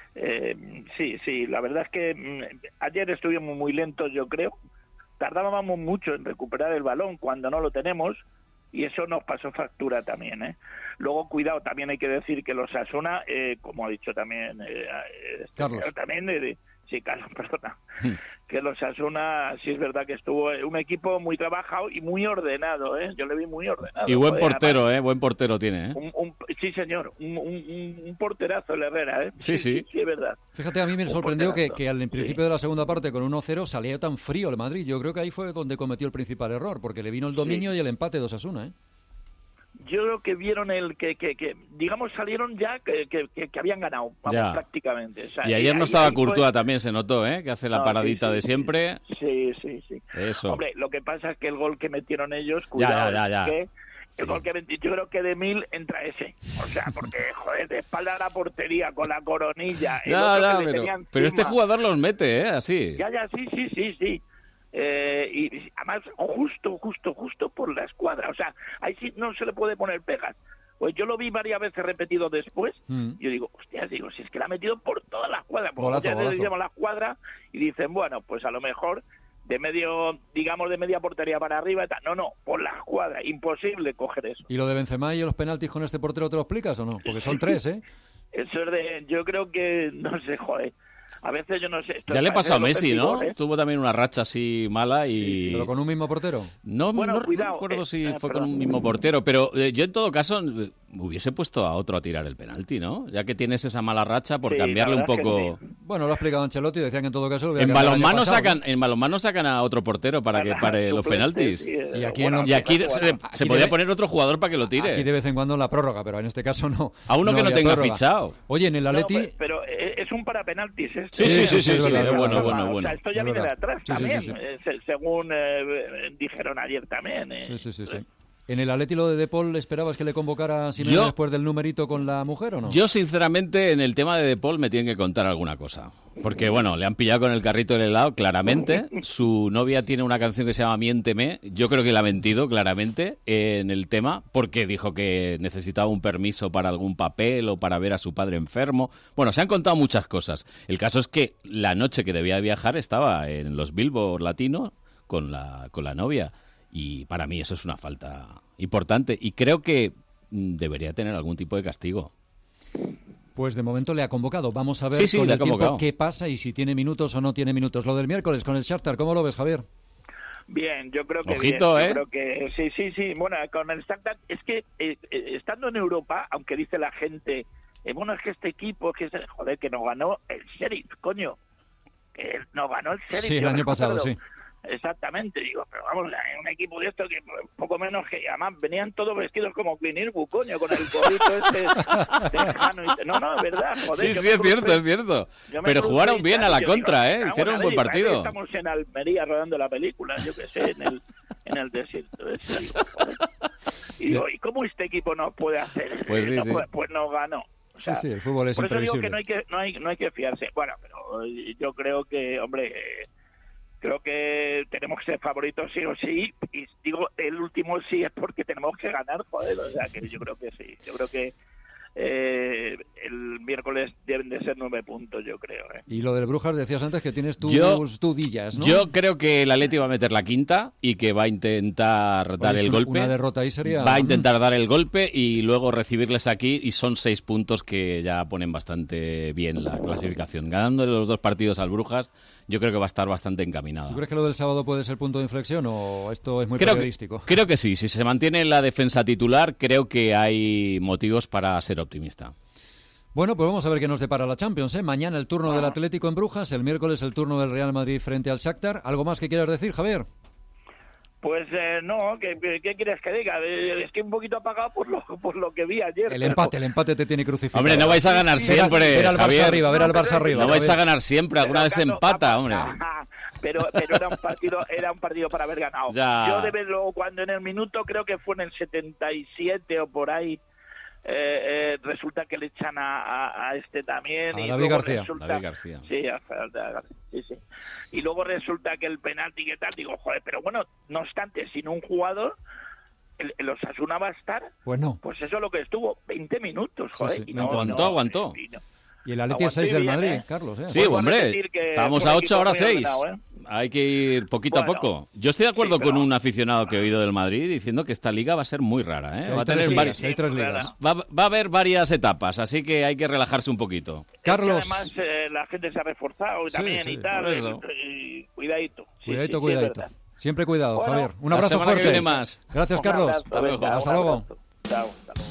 eh, sí, sí, la verdad es que mm, ayer estuvimos muy lentos, yo creo, tardábamos mucho en recuperar el balón cuando no lo tenemos, y eso nos pasó factura también, ¿eh? Luego, cuidado, también hay que decir que los Osasuna, eh, como ha dicho también eh, este Carlos. señor también, eh, sí, Carlos, perdona, que los Osasuna sí es verdad que estuvo un equipo muy trabajado y muy ordenado, ¿eh? Yo le vi muy ordenado. Y buen joder, portero, además, ¿eh? Buen portero tiene, ¿eh? un, un, sí, señor, un, un, un porterazo el Herrera, ¿eh? Sí, sí. Sí, sí, es verdad. Fíjate, a mí me Un sorprendió que, porterazo. que al en principio Sí. de la segunda parte con uno cero salía tan frío el Madrid. Yo creo que ahí fue donde cometió el principal error, porque le vino el dominio y el empate de Osasuna, ¿eh? Yo creo que vieron el que, que, que digamos, salieron ya que, que, que, que habían ganado, vamos, Ya. prácticamente. O sea, Y ayer no ahí- estaba ahí fue- Courtois también, se notó, ¿eh? Que hace la No, paradita sí, sí, de sí. siempre. Sí, sí, sí. Eso. Hombre, lo que pasa es que el gol que metieron ellos, cuidado, ya, ya, ya. es que el gol que metí- yo creo que de mil entra ese. O sea, porque, joder, de espalda a la portería con la coronilla. el Ya, otro ya, que le pero, tenía pero este encima. jugador los mete, ¿eh? Así. Ya, ya, sí, sí, sí, sí. Eh, y y además, justo, justo, justo por la escuadra. O sea, ahí sí no se le puede poner pegas. Pues yo lo vi varias veces repetido después. Mm. Yo digo, hostia, digo, si es que la ha metido por toda la escuadra. Porque Golazo, ya le golazo. llaman la escuadra y dicen, bueno, pues a lo mejor de medio, digamos, de media portería para arriba y tal. No, no, por la escuadra. Imposible coger eso. ¿Y lo de Benzema y los penaltis con este portero te lo explicas o no? Porque son tres, ¿eh? Eso es de, yo creo que, no sé, joder. A veces yo no sé. esto Ya es le para pasó a ser los Messi, ¿no? testigos, ¿eh? Tuvo también una racha así mala y... ¿Pero con un mismo portero? No, Bueno, no, no cuidado, recuerdo eh, si eh, fue perdón. con un mismo portero, pero eh, yo en todo caso eh, hubiese puesto a otro a tirar el penalti, ¿no? Ya que tienes esa mala racha, por Sí, cambiarle la un verdad es que poco... sí. Bueno, lo ha explicado Ancelotti, decían que en todo caso... lo hubiera En cambiado el año balonmano pasado, sacan, ¿no? en balonmano sacan a otro portero para que pare los Suplente, penaltis. sí, eh, Y aquí bueno, en- Y aquí bueno, se, bueno. se Aquí podía debe- poner otro jugador para que lo tire. Aquí de vez en cuando en la prórroga, pero en este caso no. A uno que no había tenga prórroga. fichado. Oye, en el No, Atleti... pero, pero, eh, es un para penaltis. Este. Sí, sí, sí, sí, es sí, verdad, es es bueno, verdad. bueno, O bueno. sea, esto ya Es viene de verdad. atrás Sí, sí, sí, también, sí. eh, se- según eh, dijeron ayer también. eh. Sí, sí, sí, sí. ¿En el Atleti lo de De Paul esperabas que le convocara a Simeone Yo- después del numerito con la mujer o no? Yo, sinceramente, en el tema de De Paul me tienen que contar alguna cosa. Porque, bueno, le han pillado con el carrito del helado, claramente. Su novia tiene una canción que se llama Miénteme. Yo creo que le ha mentido, claramente, en el tema, porque dijo que necesitaba un permiso para algún papel o para ver a su padre enfermo. Bueno, se han contado muchas cosas. El caso es que la noche que debía viajar estaba en los Billboard Latinos con la, con la novia. Y para mí eso es una falta importante. Y creo que mm, debería tener algún tipo de castigo. Pues de momento le ha convocado. Vamos a ver sí, sí, con le el ha tiempo convocado. qué pasa y si tiene minutos o no tiene minutos. Lo del miércoles con el Shakhtar, ¿cómo lo ves, Javier? Bien, yo creo que Ojito, bien. ¿eh? Yo creo que sí, sí, sí. Bueno, con el Shakhtar es que eh, eh, estando en Europa, aunque dice la gente, eh, bueno, es que este equipo, que es, joder, que nos ganó el Sheriff, coño, que nos ganó el Sheriff. Sí, el yo año pasado, recuerdo. sí. Exactamente, digo, pero vamos, un equipo de esto que poco menos que, además venían todos vestidos como Clint Eastwood, coño, con el gorrito este tejano y- no, no, es verdad, joder. Sí, yo sí, me es cierto, crucé- es cierto. yo me Pero crucé jugaron y bien tal, a la y yo contra, digo, ¿eh? "Cago Hicieron en un la buen ley, parece que partido. Estamos en Almería rodando la película, yo qué sé, en el, en el desierto. ese, digo, joder. Y digo, ¿y cómo este equipo no puede hacer? Pues sí, No sí. puede- pues no ganó. O sea, Sí, sí, el fútbol es por eso digo imprevisible. que no hay que, no hay, no hay que fiarse. Bueno, pero eh, yo creo que, hombre, eh, creo que tenemos que ser favoritos sí o sí. Y digo, el último sí es porque tenemos que ganar, joder. O sea, que yo creo que sí. Yo creo que eh, el miércoles deben de ser nueve puntos, yo creo. ¿eh? Y lo del Brujas, decías antes que tienes tus Yo- dudillas, ¿no? Yo creo que el Atleti va a meter la quinta y que va a intentar dar Oye, el una- golpe. una derrota ahí sería- Va a intentar dar el golpe y luego recibirles aquí, y son seis puntos que ya ponen bastante bien la clasificación. Ganando los dos partidos al Brujas, yo creo que va a estar bastante encaminada. ¿Tú crees que lo del sábado puede ser punto de inflexión o esto es muy Creo que, periodístico? creo que sí, si se mantiene la defensa titular, creo que hay motivos para ser optimista. Bueno, pues vamos a ver qué nos depara la Champions, ¿eh? Mañana el turno del Atlético en Brujas, el miércoles el turno del Real Madrid frente al Shakhtar. ¿Algo más que quieras decir, Javier? Pues eh, no, ¿qué, qué- qué quieres que diga? Eh, Es que un poquito apagado por lo, por lo que vi ayer. El pero- empate, el empate te tiene crucificado. Hombre, no vais a ganar Ver- siempre, Ver al Barça Javier. arriba, ver al Barça arriba. No vais a Javier. ganar siempre, alguna vez Carlos, empata, hombre. Ajá, pero pero era un partido era un partido para haber ganado. Ya. Yo de verlo cuando en el minuto, creo que fue en el setenta y siete o por ahí, eh, eh, resulta que le echan a, a- a este también. A y David luego García. resulta- David García. Sí, a- a- a- sí, sí. Y luego resulta que el penalti que tal, digo, joder, pero bueno, no obstante, sin un jugador, el, el Osasuna va a estar, Pues no. pues eso es lo que estuvo, veinte minutos, joder. sí, y no- aguantó, no- aguantó. y no- Y el Atleti es Aguanté seis del bien, Madrid, ¿eh? Carlos. ¿eh? Sí, Vuelvo a hombre, repetir que estamos fue a un ocho, equipo ahora muy seis. ordenado, ¿eh? Hay que ir poquito Bueno, a poco. Yo estoy de acuerdo sí, con pero- un aficionado que he oído del Madrid diciendo que esta liga va a ser muy rara, ¿eh? Que hay Va a tres tener ligas, vari- que hay tres ligas. va, va a haber varias etapas, así que hay que relajarse un poquito. Carlos. Es que además eh, la gente se ha reforzado y Sí, también sí, y tal. por eso. y- y cuidadito. Sí, Cuidadito, sí, sí, es cuidadito. verdad. Siempre cuidado, Bueno, Javier. Un la abrazo semana que fuerte. viene más. Gracias, Un Carlos. abrazo, Hasta luego. venga, Hasta un luego. abrazo. Chao, hasta luego.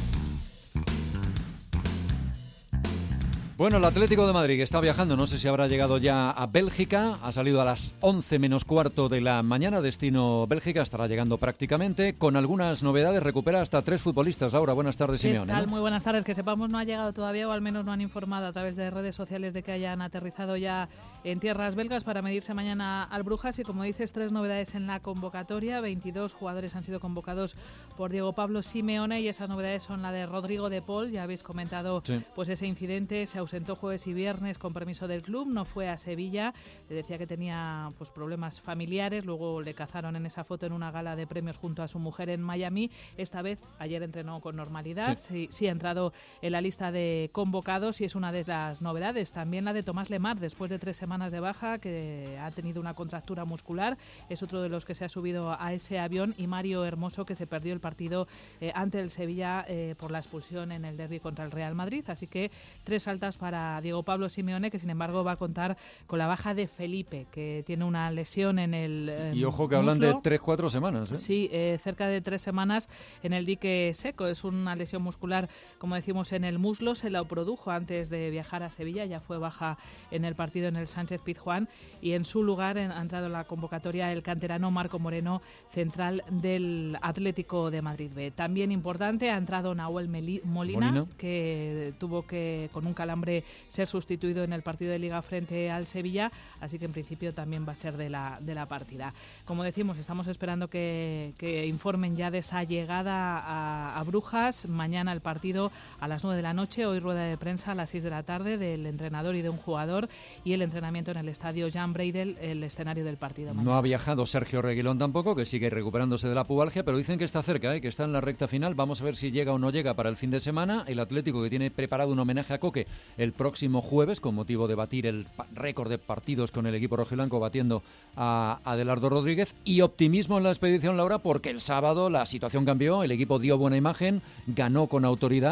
Bueno, el Atlético de Madrid que está viajando, no sé si habrá llegado ya a Bélgica, ha salido a las once menos cuarto de la mañana, destino Bélgica, estará llegando prácticamente, con algunas novedades, recupera hasta tres futbolistas. Laura, buenas tardes, ¿Qué Simeone. tal? ¿no? Muy buenas tardes. Que sepamos, no ha llegado todavía, o al menos no han informado a través de redes sociales de que hayan aterrizado ya en tierras belgas para medirse mañana al Brujas. Y como dices, tres novedades en la convocatoria. veintidós jugadores han sido convocados por Diego Pablo Simeone y esas novedades son la de Rodrigo de Paul. Ya habéis comentado Sí. pues ese incidente, se ausentó jueves y viernes con permiso del club, no fue a Sevilla, le decía que tenía pues problemas familiares, luego le cazaron en esa foto en una gala de premios junto a su mujer en Miami. Esta vez, ayer entrenó con normalidad, sí, sí, sí ha entrado en la lista de convocados y es una de las novedades. También la de Tomás Lemar, después de tres semanas de baja, que ha tenido una contractura muscular, es otro de los que se ha subido a ese avión, y Mario Hermoso, que se perdió el partido eh, ante el Sevilla eh, por la expulsión en el derbi contra el Real Madrid. Así que tres altas para Diego Pablo Simeone, que sin embargo va a contar con la baja de Felipe, que tiene una lesión en el eh, Y ojo que hablan muslo. de tres, cuatro semanas. ¿eh? Sí, eh, cerca de tres semanas en el dique seco. Es una lesión muscular, como decimos, en el muslo. Se la produjo antes de viajar a Sevilla. Ya fue baja en el partido en el Sánchez Pizjuán. Y en su lugar en- ha entrado en la convocatoria el canterano Marco Moreno, central del Atlético de Madrid B. También importante, ha entrado Nahuel Meli- Molina, Molina. que tuvo que, con un calambre, ser sustituido en el partido de Liga frente al Sevilla. Así que en principio también va a ser de la, de la partida. Como decimos, estamos esperando que, que informen ya de esa llegada a, a Brujas. Mañana el partido a las nueve de la noche, hoy rueda de prensa a las seis de la tarde del entrenador y de un jugador, y el entrenamiento en el estadio Jan Breidel, el escenario del partido. No ha viajado Sergio Reguilón tampoco, que sigue recuperándose de la pubalgia, pero dicen que está cerca, ¿eh? que está en la recta final. Vamos a ver si llega o no llega para el fin de semana. El Atlético, que tiene preparado un homenaje a Coque el próximo jueves, con motivo de batir el pa- récord de partidos con el equipo rojiblanco, batiendo a Adelardo Rodríguez. Y optimismo en la expedición, Laura, porque el sábado la situación cambió, el equipo dio buena imagen, ganó con autoridad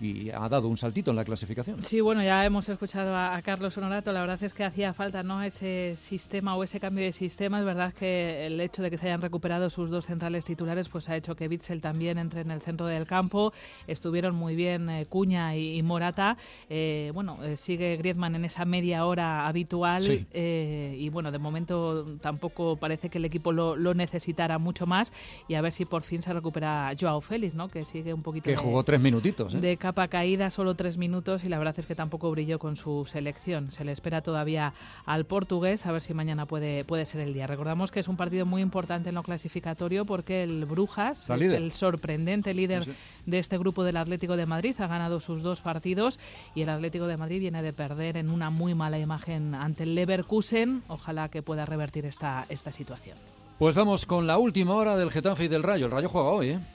y ha dado un saltito en la clasificación. Sí, bueno, ya hemos escuchado a, a Carlos Honorato. La verdad es que hacía falta, ¿no?, ese sistema o ese cambio de sistema. Es verdad que el hecho de que se hayan recuperado sus dos centrales titulares pues ha hecho que Witsel también entre en el centro del campo. Estuvieron muy bien eh, Cuña y, y Morata. Eh, bueno, eh, sigue Griezmann en esa media hora habitual. Sí. Eh, y bueno, de momento tampoco parece que el equipo lo, lo necesitara mucho más, y a ver si por fin se recupera Joao Félix, ¿no?, que sigue un poquito que de, jugó tres minutitos, ¿eh? de capa caída, solo tres minutos, y la verdad es que tampoco brilló con su selección. Se le espera todavía al portugués, a ver si mañana puede, puede ser el día. Recordamos que es un partido muy importante en lo clasificatorio porque el Brujas es el sorprendente líder sí, sí. de este grupo del Atlético de Madrid, ha ganado sus dos partidos, y el Atlético de Madrid viene de perder en una muy mala imagen ante el Leverkusen. Ojalá que pueda revertir esta, esta situación. Pues vamos con la última hora del Getafe y del Rayo. El Rayo juega hoy, ¿eh?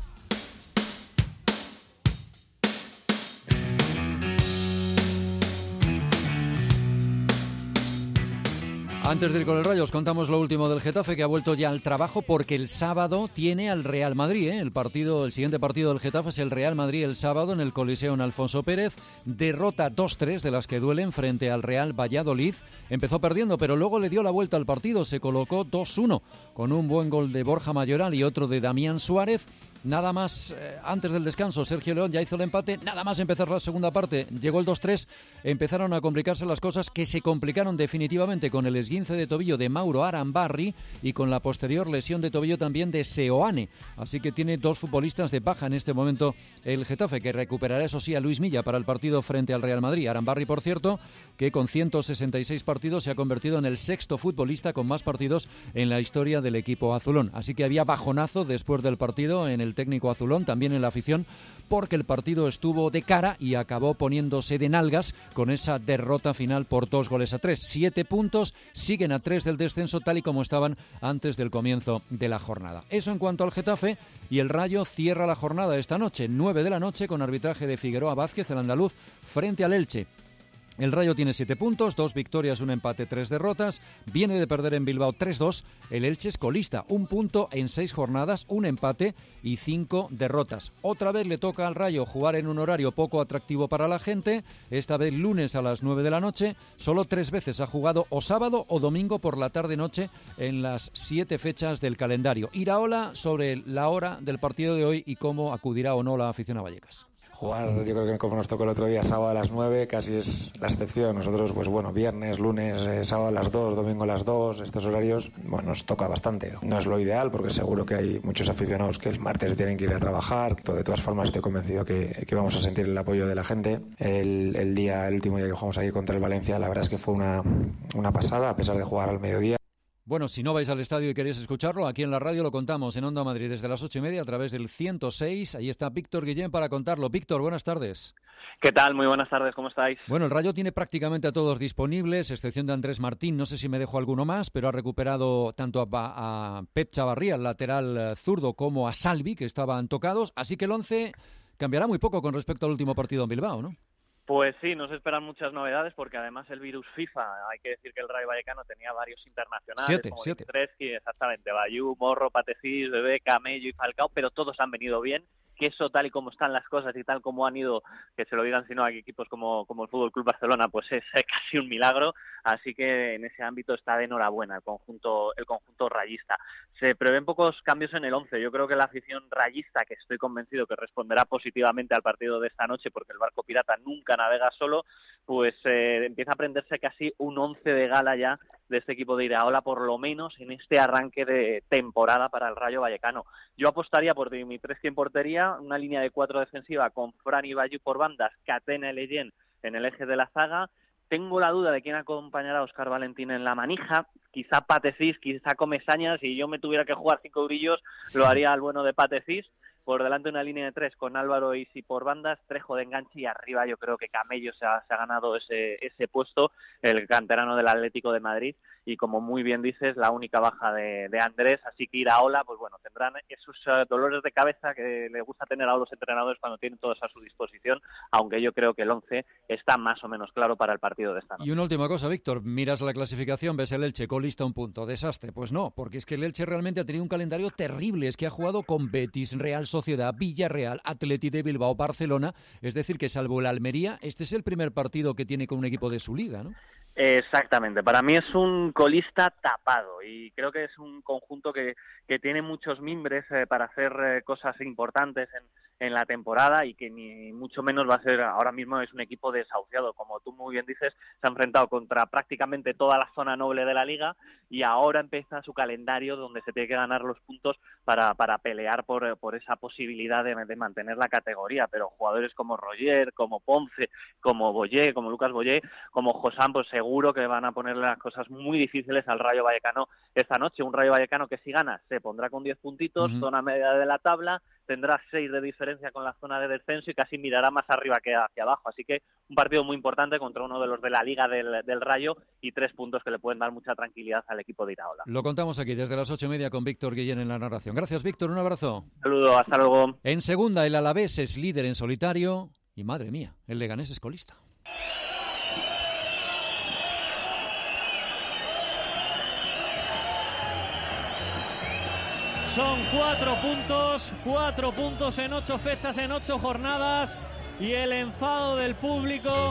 Antes de ir con el Rayo, os contamos lo último del Getafe, que ha vuelto ya al trabajo porque el sábado tiene al Real Madrid, ¿eh? El partido, el siguiente partido del Getafe es el Real Madrid el sábado en el Coliseo en Alfonso Pérez. Derrota dos tres de las que duelen frente al Real Valladolid. Empezó perdiendo, pero luego le dio la vuelta al partido. Se colocó dos uno con un buen gol de Borja Mayoral y otro de Damián Suárez. Nada más, eh, antes del descanso, Sergio León ya hizo el empate. Nada más empezar la segunda parte, llegó el dos tres. Empezaron a complicarse las cosas, que se complicaron definitivamente con el esguince de tobillo de Mauro Arambarri y con la posterior lesión de tobillo también de Seoane. Así que tiene dos futbolistas de baja en este momento el Getafe, que recuperará, eso sí, a Luis Milla para el partido frente al Real Madrid. Arambarri, por cierto, que con ciento sesenta y seis partidos se ha convertido en el sexto futbolista con más partidos en la historia del equipo azulón. Así que había bajonazo después del partido en el técnico azulón, también en la afición, porque el partido estuvo de cara y acabó poniéndose de nalgas con esa derrota final por dos goles a tres. Siete puntos, siguen a tres del descenso tal y como estaban antes del comienzo de la jornada. Eso en cuanto al Getafe, y el Rayo cierra la jornada esta noche, nueve de la noche, con arbitraje de Figueroa Vázquez, el andaluz, frente al Elche. El Rayo tiene siete puntos, dos victorias, un empate, tres derrotas. Viene de perder en Bilbao tres dos. El Elche es colista, un punto en seis jornadas, un empate y cinco derrotas. Otra vez le toca al Rayo jugar en un horario poco atractivo para la gente. Esta vez lunes a las nueve de la noche. Solo tres veces ha jugado o sábado o domingo por la tarde-noche en las siete fechas del calendario. Iraola sobre la hora del partido de hoy y cómo acudirá o no la afición a Vallecas. Jugar, yo creo que como nos tocó el otro día, sábado a las nueve, casi es la excepción. Nosotros, pues bueno, viernes, lunes, eh, sábado a las dos, domingo a las dos, estos horarios, bueno, nos toca bastante. No es lo ideal, porque seguro que hay muchos aficionados que el martes tienen que ir a trabajar. De todas formas, estoy convencido que, que vamos a sentir el apoyo de la gente. El, el día, el último día que jugamos aquí contra el Valencia, la verdad es que fue una, una pasada, a pesar de jugar al mediodía. Bueno, si no vais al estadio y queréis escucharlo, aquí en la radio lo contamos en Onda Madrid desde las ocho y media a través del ciento seis. Ahí está Víctor Guillén para contarlo. Víctor, buenas tardes. ¿Qué tal? Muy buenas tardes, ¿cómo estáis? Bueno, el Rayo tiene prácticamente a todos disponibles, excepción de Andrés Martín. No sé si me dejo alguno más, pero ha recuperado tanto a, a Pep Chavarría, el lateral zurdo, como a Salvi, que estaban tocados. Así que el once cambiará muy poco con respecto al último partido en Bilbao, ¿no? Pues sí, no se esperan muchas novedades porque además el virus FIFA, hay que decir que el Rayo Vallecano tenía varios internacionales, siete, como siete. Dimitrescu, exactamente, Bayú, Morro, Patecís, Bebé, Camello y Falcao, pero todos han venido bien, que eso tal y como están las cosas y tal como han ido, que se lo digan si no a equipos como, como el Fútbol Club Barcelona, pues es casi un milagro, así que en ese ámbito está de enhorabuena el conjunto, el conjunto rayista. Se prevén pocos cambios en el once, yo creo que la afición rayista, que estoy convencido que responderá positivamente al partido de esta noche, porque el barco pirata nunca navega solo, pues eh, empieza a prenderse casi un once de gala ya de este equipo de Iraola, por lo menos en este arranque de temporada para el Rayo Vallecano. Yo apostaría por Dimitrescu en portería, una línea de cuatro defensiva con Fran y Bayú por bandas, Catena y Leyen en el eje de la zaga. Tengo la duda de quién acompañará a Óscar Valentín en la manija, quizá Patecís, quizá Comesaña. Si yo me tuviera que jugar cinco brillos, lo haría al bueno de Patecís. Por delante una línea de tres con Álvaro e Isi por bandas, Trejo de enganche y arriba yo creo que Camello se ha, se ha ganado ese, ese puesto, el canterano del Atlético de Madrid, y como muy bien dices, la única baja de, de Andrés, así que Iraola, pues bueno, tendrán esos uh, dolores de cabeza que le gusta tener a los entrenadores cuando tienen todos a su disposición, aunque yo creo que el once está más o menos claro para el partido de esta noche. Y una última cosa, Víctor, miras la clasificación, ves el Elche, colista un punto, desastre. Pues no, porque es que el Elche realmente ha tenido un calendario terrible, es que ha jugado con Betis, Real Sociedad, Sociedad, Villarreal, Atleti de Bilbao, Barcelona. Es decir, que salvo el Almería, este es el primer partido que tiene con un equipo de su liga, ¿no? Exactamente, para mí es un colista tapado y creo que es un conjunto que, que tiene muchos mimbres eh, para hacer eh, cosas importantes en, en la temporada y que ni mucho menos va a ser, ahora mismo es un equipo desahuciado, como tú muy bien dices, se ha enfrentado contra prácticamente toda la zona noble de la liga y ahora empieza su calendario donde se tiene que ganar los puntos para, para pelear por, por esa posibilidad de, de mantener la categoría, pero jugadores como Roger, como Ponce, como Boyé, como Lucas Boyé, como Josán, pues seguro que van a ponerle las cosas muy difíciles al Rayo Vallecano esta noche, un Rayo Vallecano que si gana se pondrá con diez puntitos, uh-huh. zona media de la tabla, tendrá seis de diferencia con la zona de descenso y casi mirará más arriba que hacia abajo, así que un partido muy importante contra uno de los de la Liga del, del Rayo y tres puntos que le pueden dar mucha tranquilidad al equipo de Iraola. Lo contamos aquí desde las ocho y media con Víctor Guillén en la narración. Gracias, Víctor, un abrazo. Saludo, hasta luego. En segunda, el Alavés es líder en solitario y, madre mía, el Leganés es colista. Son cuatro puntos, cuatro puntos en ocho fechas, en ocho jornadas y el enfado del público.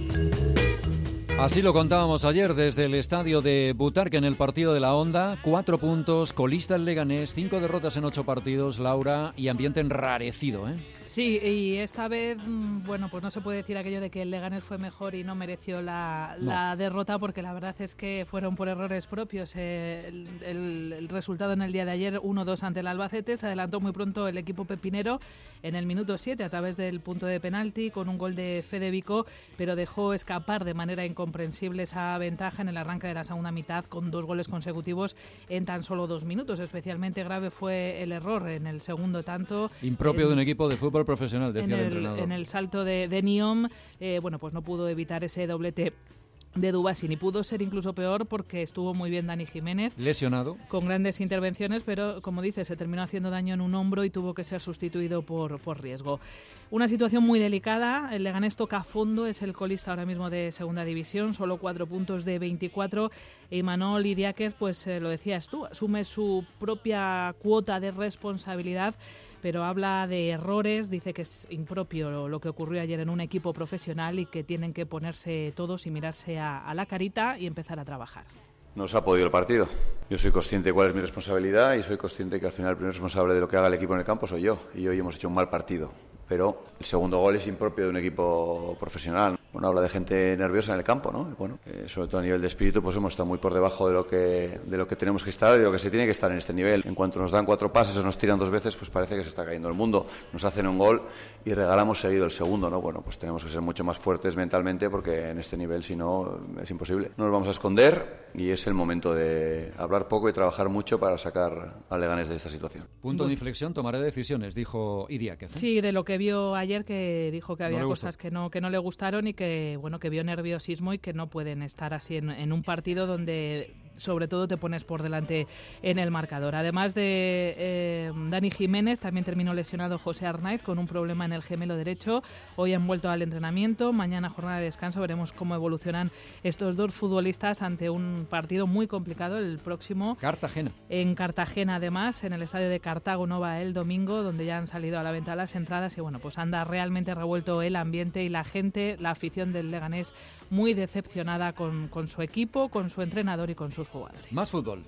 Así lo contábamos ayer desde el estadio de Butarque en el partido de la Onda. Cuatro puntos, colista el Leganés, cinco derrotas en ocho partidos, Laura, y ambiente enrarecido, ¿eh? Sí, y esta vez, bueno, pues no se puede decir aquello de que el Leganés fue mejor y no mereció la, no. la derrota, porque la verdad es que fueron por errores propios. Eh, el, el, el resultado en el día de ayer, uno dos ante el Albacete, se adelantó muy pronto el equipo pepinero en el minuto siete a través del punto de penalti con un gol de Fede Vico, pero dejó escapar de manera incomprensible esa ventaja en el arranque de la segunda mitad con dos goles consecutivos en tan solo dos minutos. Especialmente grave fue el error en el segundo tanto. Impropio en, de un equipo de fútbol profesional, decía el, el entrenador. En el salto de, de Niom, eh, bueno, pues no pudo evitar ese doblete de Dubassin y pudo ser incluso peor porque estuvo muy bien Dani Jiménez. Lesionado. Con grandes intervenciones, pero como dice, se terminó haciendo daño en un hombro y tuvo que ser sustituido por, por riesgo. Una situación muy delicada, el Leganés toca a fondo, es el colista ahora mismo de segunda división, solo cuatro puntos de veinticuatro, y Imanol Idiáquez, pues eh, lo decías tú, asume su propia cuota de responsabilidad, pero habla de errores, dice que es impropio lo que ocurrió ayer en un equipo profesional y que tienen que ponerse todos y mirarse a, a la carita y empezar a trabajar. No se ha podido el partido. Yo soy consciente de cuál es mi responsabilidad y soy consciente que al final el primer responsable de lo que haga el equipo en el campo soy yo. Y hoy hemos hecho un mal partido. Pero el segundo gol es impropio de un equipo profesional. Bueno, habla de gente nerviosa en el campo, ¿no? Bueno, eh, sobre todo a nivel de espíritu, pues hemos estado muy por debajo de lo que de lo que tenemos que estar y de lo que se tiene que estar en este nivel. En cuanto nos dan cuatro pases o nos tiran dos veces, pues parece que se está cayendo el mundo. Nos hacen un gol y regalamos seguido el segundo, ¿no? Bueno, pues tenemos que ser mucho más fuertes mentalmente porque en este nivel, si no, es imposible. No nos vamos a esconder y es el momento de hablar poco y trabajar mucho para sacar al Leganés de esta situación. Punto de inflexión, tomaré decisiones, dijo Idiáquez, ¿eh? Sí, de lo que vio ayer, que dijo que había no cosas que no que no le gustaron y que bueno que vio nerviosismo y que no pueden estar así en, en un partido donde sobre todo te pones por delante en el marcador. Además de eh, Dani Jiménez, también terminó lesionado José Arnaiz con un problema en el gemelo derecho. Hoy han vuelto al entrenamiento, mañana jornada de descanso. Veremos cómo evolucionan estos dos futbolistas ante un partido muy complicado el próximo. Cartagena. En Cartagena, además, en el estadio de Cartago Nova el domingo, donde ya han salido a la venta las entradas y bueno, pues anda realmente revuelto el ambiente y la gente, la afición del Leganés muy decepcionada con, con su equipo, con su entrenador y con sus jugadores. Más fútbol.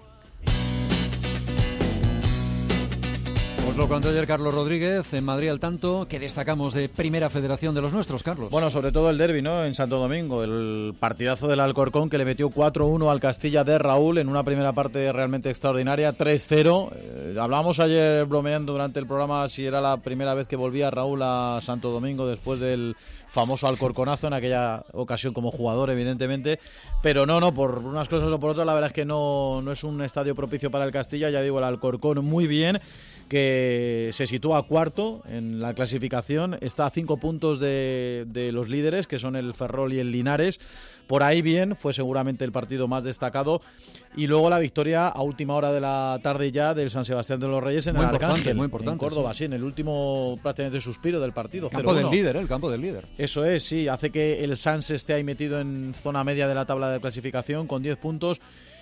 Os lo contó ayer Carlos Rodríguez en Madrid al tanto. ¿Qué destacamos de Primera Federación de los nuestros, Carlos? Bueno, sobre todo el derbi, ¿no? En Santo Domingo, el partidazo del Alcorcón que le metió cuatro uno al Castilla de Raúl en una primera parte realmente extraordinaria, tres cero. Eh, hablábamos ayer bromeando durante el programa si era la primera vez que volvía Raúl a Santo Domingo después del famoso Alcorconazo, en aquella ocasión como jugador, evidentemente, pero no, no, por unas cosas o por otras, la verdad es que no, no es un estadio propicio para el Castilla. Ya digo, el Alcorcón muy bien, que se sitúa cuarto en la clasificación, está a cinco puntos de, de los líderes, que son el Ferrol y el Linares. Por ahí bien, fue seguramente el partido más destacado. Y luego la victoria a última hora de la tarde ya del San Sebastián de los Reyes en muy el Arcángel, muy importante, en Córdoba, sí. sí, en el último prácticamente suspiro del partido. El campo del líder, ¿eh? El campo del líder. Eso es, sí, hace que el Sans esté ahí metido en zona media de la tabla de clasificación con diez puntos.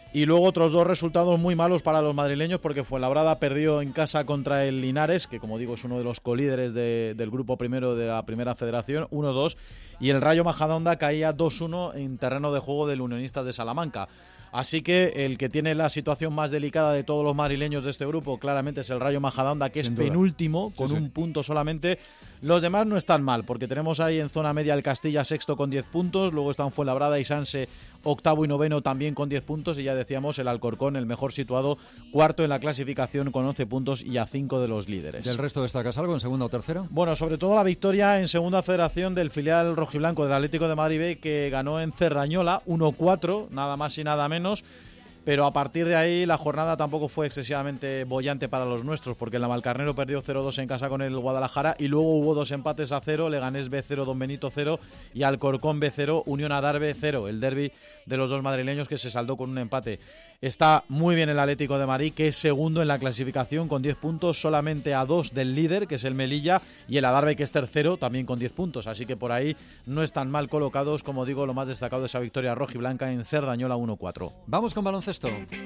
Y luego otros dos resultados muy malos para los madrileños, porque Fuenlabrada perdió en casa contra el Linares, que como digo es uno de los colíderes de, del grupo primero de la Primera Federación, uno dos, y el Rayo Majadahonda caía dos uno en terreno de juego del Unionistas de Salamanca. Así que el que tiene la situación más delicada de todos los madrileños de este grupo claramente es el Rayo Majadahonda, que Sin es duda. penúltimo, con sí, sí. un punto solamente. Los demás no están mal, porque tenemos ahí en zona media el Castilla sexto con diez puntos, luego están Fuenlabrada y Sanse octavo y noveno también con diez puntos, y ya decíamos el Alcorcón, el mejor situado, cuarto en la clasificación con once puntos y a cinco de los líderes. ¿Del resto destacas algo en segunda o tercera? Bueno, sobre todo la victoria en segunda federación del filial rojiblanco del Atlético de Madrid B, que ganó en Cerdañola uno cuatro, nada más y nada menos. Pero a partir de ahí la jornada tampoco fue excesivamente bollante para los nuestros, porque el Navalcarnero perdió cero dos en casa con el Guadalajara y luego hubo dos empates a cero, Leganés B cero, Don Benito cero y Alcorcón B cero, Unión Adarve cero, el derbi de los dos madrileños que se saldó con un empate. Está muy bien el Atlético de Madrid, que es segundo en la clasificación con diez puntos, solamente a dos del líder, que es el Melilla, y el Adarve, que es tercero, también con diez puntos. Así que por ahí no están mal colocados, como digo, lo más destacado de esa victoria rojiblanca en Cerdañola uno cuatro. Vamos con baloncesto.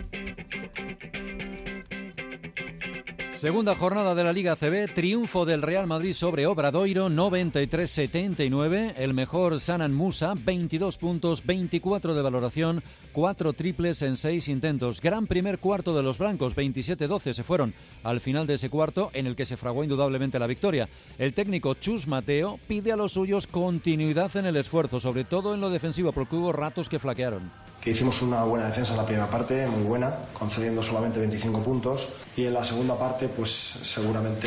Segunda jornada de la Liga A C B, triunfo del Real Madrid sobre Obradoiro, noventa y tres setenta y nueve, el mejor Sanan Musa, veintidós puntos, veinticuatro de valoración, cuatro triples en seis intentos. Gran primer cuarto de los blancos, veintisiete doce se fueron al final de ese cuarto, en el que se fraguó indudablemente la victoria. El técnico Chus Mateo pide a los suyos continuidad en el esfuerzo, sobre todo en lo defensivo, porque hubo ratos que flaquearon. Que hicimos una buena defensa en la primera parte, muy buena, concediendo solamente veinticinco puntos, y en la segunda parte pues seguramente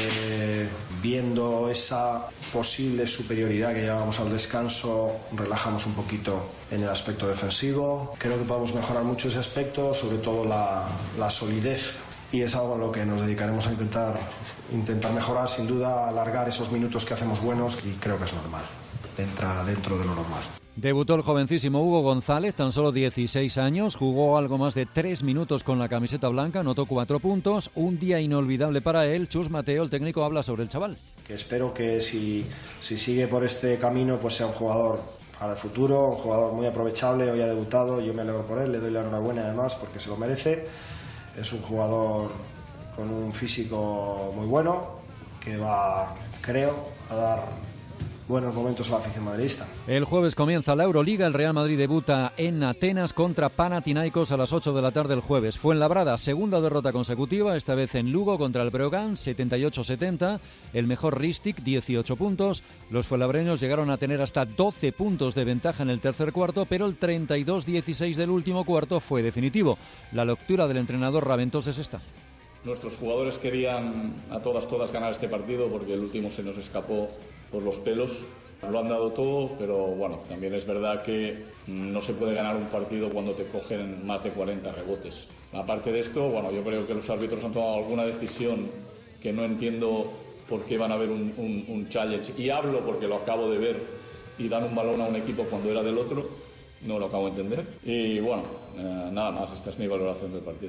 viendo esa posible superioridad que llevábamos al descanso, relajamos un poquito en el aspecto defensivo. Creo que podemos mejorar mucho ese aspecto, sobre todo la, la solidez, y es algo en lo que nos dedicaremos a intentar, intentar mejorar, sin duda alargar esos minutos que hacemos buenos, y creo que es normal, entra dentro de lo normal. Debutó el jovencísimo Hugo González, tan solo dieciséis años, jugó algo más de tres minutos con la camiseta blanca, anotó cuatro puntos, un día inolvidable para él. Chus Mateo, el técnico, habla sobre el chaval. Que espero que si, si sigue por este camino pues sea un jugador para el futuro, un jugador muy aprovechable. Hoy ha debutado, yo me alegro por él, le doy la enhorabuena además porque se lo merece. Es un jugador con un físico muy bueno que va, creo, a dar buenos momentos a la afición madridista. El jueves comienza la Euroliga. El Real Madrid debuta en Atenas contra Panathinaikos a las ocho de la tarde el jueves. Fuenlabrada, segunda derrota consecutiva, esta vez en Lugo contra el Breogán, setenta y ocho setenta. El mejor Ristic, dieciocho puntos. Los fuenlabreños llegaron a tener hasta doce puntos de ventaja en el tercer cuarto, pero el treinta y dos dieciséis del último cuarto fue definitivo. La lectura del entrenador Raventós es esta. Nuestros jugadores querían a todas, todas ganar este partido porque el último se nos escapó por los pelos. Lo han dado todo, pero bueno, también es verdad que no se puede ganar un partido cuando te cogen más de cuarenta rebotes. Aparte de esto, bueno, yo creo que los árbitros han tomado alguna decisión que no entiendo por qué van a haber un, un, un challenge. Y hablo porque lo acabo de ver y dan un balón a un equipo cuando era del otro. No lo acabo de entender. Y bueno, eh, nada más, esta es mi valoración del partido.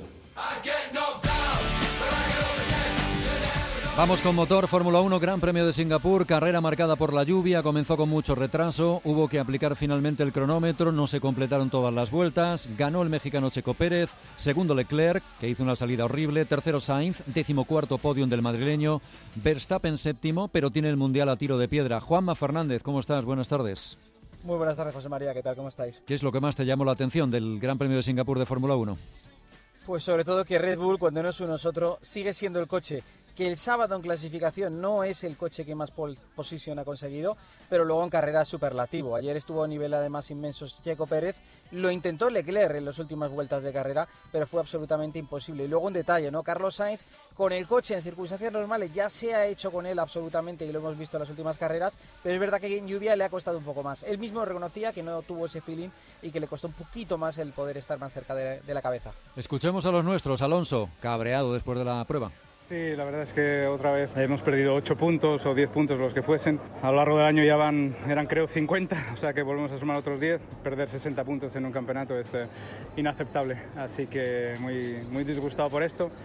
Vamos con motor, Fórmula uno, Gran Premio de Singapur, carrera marcada por la lluvia, comenzó con mucho retraso, hubo que aplicar finalmente el cronómetro, no se completaron todas las vueltas, ganó el mexicano Checo Pérez, segundo Leclerc, que hizo una salida horrible, tercero Sainz, decimocuarto podium del madrileño, Verstappen séptimo, pero tiene el Mundial a tiro de piedra. Juanma Fernández, ¿cómo estás? Buenas tardes. Muy buenas tardes, José María, ¿qué tal? ¿Cómo estáis? ¿Qué es lo que más te llamó la atención del Gran Premio de Singapur de Fórmula uno? Pues sobre todo que Red Bull, cuando no es uno es otro, sigue siendo el coche que el sábado en clasificación no es el coche que más pole position ha conseguido, pero luego en carrera es superlativo. Ayer estuvo a nivel además inmensos Checo Pérez, lo intentó Leclerc en las últimas vueltas de carrera, pero fue absolutamente imposible. Y luego un detalle, ¿no? Carlos Sainz, con el coche en circunstancias normales ya se ha hecho con él absolutamente y lo hemos visto en las últimas carreras, pero es verdad que en lluvia le ha costado un poco más. Él mismo reconocía que no tuvo ese feeling y que le costó un poquito más el poder estar más cerca de, de la cabeza. Escuchemos a los nuestros. Alonso, cabreado después de la prueba. Sí, la verdad es que otra vez hemos perdido ocho puntos o diez puntos, los que fuesen. A lo largo del año ya van, eran creo cincuenta, o sea que volvemos a sumar otros diez. Perder sesenta puntos en un campeonato es eh, inaceptable, así que muy, muy disgustado por esto.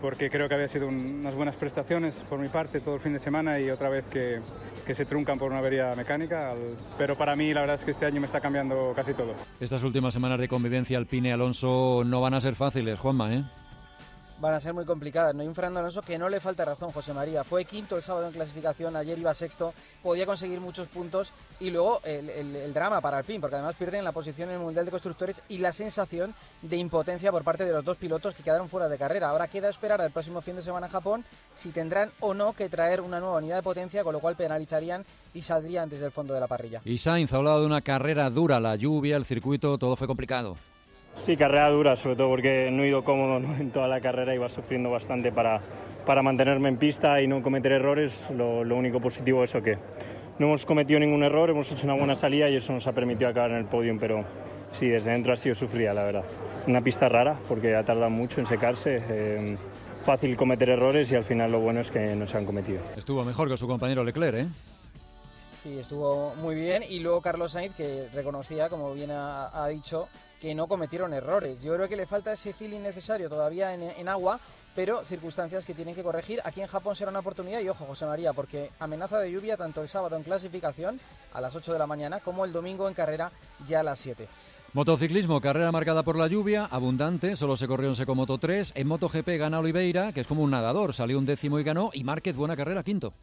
porque creo que había sido un, unas buenas prestaciones por mi parte todo el fin de semana y otra vez que, que se truncan por una avería mecánica, al, pero para mí la verdad es que este año me está cambiando casi todo. Estas últimas semanas de convivencia Alpine-Alonso no van a ser fáciles, Juanma, ¿eh? Van a ser muy complicadas. No hay un Fernando Alonso que no le falta razón, José María. Fue quinto el sábado en clasificación, ayer iba sexto, podía conseguir muchos puntos y luego el, el, el drama para Alpine, porque además pierden la posición en el Mundial de Constructores y la sensación de impotencia por parte de los dos pilotos que quedaron fuera de carrera. Ahora queda esperar al próximo fin de semana en Japón si tendrán o no que traer una nueva unidad de potencia, con lo cual penalizarían y saldrían desde el fondo de la parrilla. Y Sainz ha hablado de una carrera dura, la lluvia, el circuito, todo fue complicado. Sí, carrera dura, sobre todo porque no he ido cómodo, ¿no? En toda la carrera, iba sufriendo bastante para, para mantenerme en pista y no cometer errores. Lo, lo único positivo es eso, que no hemos cometido ningún error, hemos hecho una buena salida y eso nos ha permitido acabar en el podio, pero sí, desde dentro ha sido sufrida, la verdad. Una pista rara porque ha tardado mucho en secarse, eh, fácil cometer errores y al final lo bueno es que no se han cometido. Estuvo mejor que su compañero Leclerc, ¿eh? Sí, estuvo muy bien y luego Carlos Sainz, que reconocía, como bien ha, ha dicho, que no cometieron errores. Yo creo que le falta ese feeling necesario todavía en, en agua, pero circunstancias que tienen que corregir. Aquí en Japón será una oportunidad y ojo, José María, porque amenaza de lluvia tanto el sábado en clasificación a las ocho de la mañana como el domingo en carrera ya a las siete. Motociclismo, carrera marcada por la lluvia, abundante, solo se corrió en Seco Moto tres. En MotoGP gana Oliveira, que es como un nadador, salió un décimo y ganó, y Márquez, buena carrera, quinto.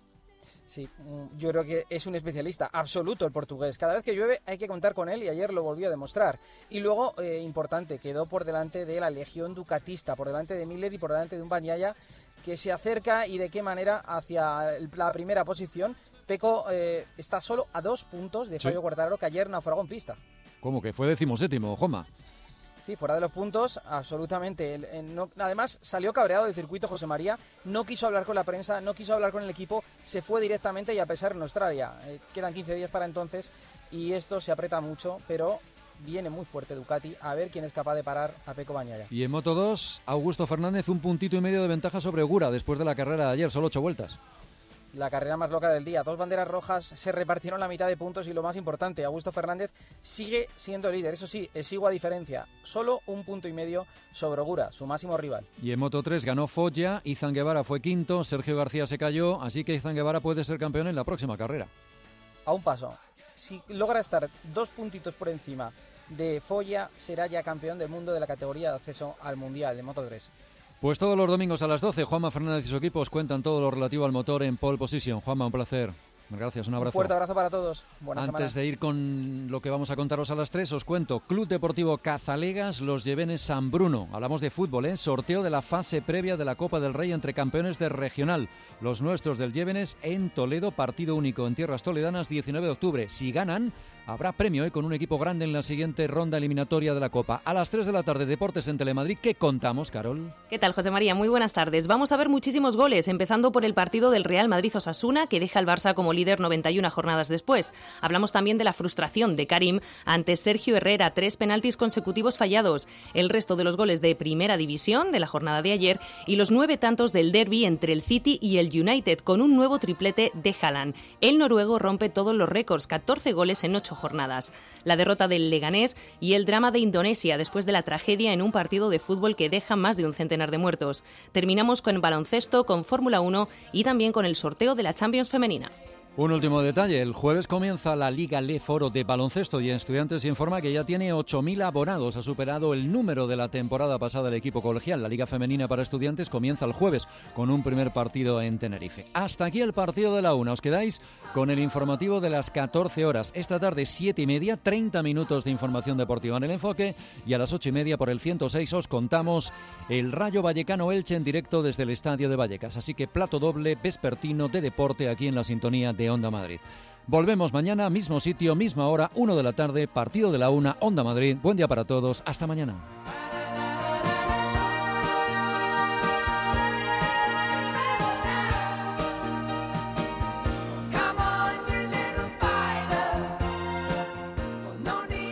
Sí, yo creo que es un especialista absoluto el portugués. Cada vez que llueve hay que contar con él y ayer lo volvió a demostrar. Y luego, eh, importante, quedó por delante de la legión ducatista, por delante de Miller y por delante de un Bagnaia que se acerca y de qué manera hacia la primera posición. Peco eh, está solo a dos puntos de Fabio sí. Quartararo, que ayer naufragó en pista. ¿Cómo que fue decimoséptimo, Joma? Sí, fuera de los puntos, absolutamente. No, además, salió cabreado del circuito José María, no quiso hablar con la prensa, no quiso hablar con el equipo, se fue directamente y a pesar en Australia. Eh, quedan quince días para entonces y esto se aprieta mucho, pero viene muy fuerte Ducati, a ver quién es capaz de parar a Pecco Bagnaia. Y en Moto dos, Augusto Fernández, un puntito y medio de ventaja sobre Ogura después de la carrera de ayer, solo ocho vueltas. La carrera más loca del día. Dos banderas rojas, se repartieron la mitad de puntos y lo más importante, Augusto Fernández sigue siendo líder. Eso sí, exigua diferencia. Solo un punto y medio sobre Ogura, su máximo rival. Y en Moto tres ganó Foggia, Izan Guevara fue quinto, Sergio García se cayó, así que Izan Guevara puede ser campeón en la próxima carrera. A un paso. Si logra estar dos puntitos por encima de Foggia, será ya campeón del mundo de la categoría de acceso al Mundial de Moto tres. Pues todos los domingos a las doce, Juanma Fernández y su equipo os cuentan todo lo relativo al motor en Pole Position. Juanma, un placer. Gracias, un abrazo. Un fuerte abrazo para todos. Buena Antes semana. de ir con lo que vamos a contaros a las tres, os cuento. Club Deportivo Cazalegas, Los Llevenes San Bruno. Hablamos de fútbol, ¿eh? Sorteo de la fase previa de la Copa del Rey entre campeones de regional. Los nuestros del Llevenes en Toledo, partido único en tierras toledanas, diecinueve de octubre. Si ganan, habrá premio ¿eh? con un equipo grande en la siguiente ronda eliminatoria de la Copa. A las tres de la tarde, Deportes en Telemadrid. ¿Qué contamos, Carol? ¿Qué tal, José María? Muy buenas tardes. Vamos a ver muchísimos goles, empezando por el partido del Real Madrid-Osasuna, que deja al Barça como líder noventa y una jornadas después. Hablamos también de la frustración de Karim ante Sergio Herrera, tres penaltis consecutivos fallados, el resto de los goles de Primera División de la jornada de ayer y los nueve tantos del derbi entre el City y el United, con un nuevo triplete de Haaland. El noruego rompe todos los récords, catorce goles en ocho jornadas. La derrota del Leganés y el drama de Indonesia después de la tragedia en un partido de fútbol que deja más de un centenar de muertos. Terminamos con baloncesto, con Fórmula uno y también con el sorteo de la Champions femenina. Un último detalle, el jueves comienza la Liga Le Foro de baloncesto y Estudiantes informa que ya tiene ocho mil abonados, ha superado el número de la temporada pasada el equipo colegial. La Liga Femenina para Estudiantes comienza el jueves con un primer partido en Tenerife. Hasta aquí el partido de la una, os quedáis con el informativo de las catorce horas. Esta tarde siete y media, treinta minutos de información deportiva en el enfoque y a las ocho y media por el ciento seis os contamos el Rayo Vallecano Elche en directo desde el Estadio de Vallecas. Así que plato doble vespertino de deporte aquí en la sintonía de Onda Madrid. Volvemos mañana, mismo sitio, misma hora, una de la tarde, partido de la una, Onda Madrid. Buen día para todos, hasta mañana.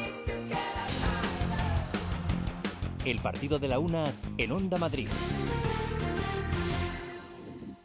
El partido de la una en Onda Madrid.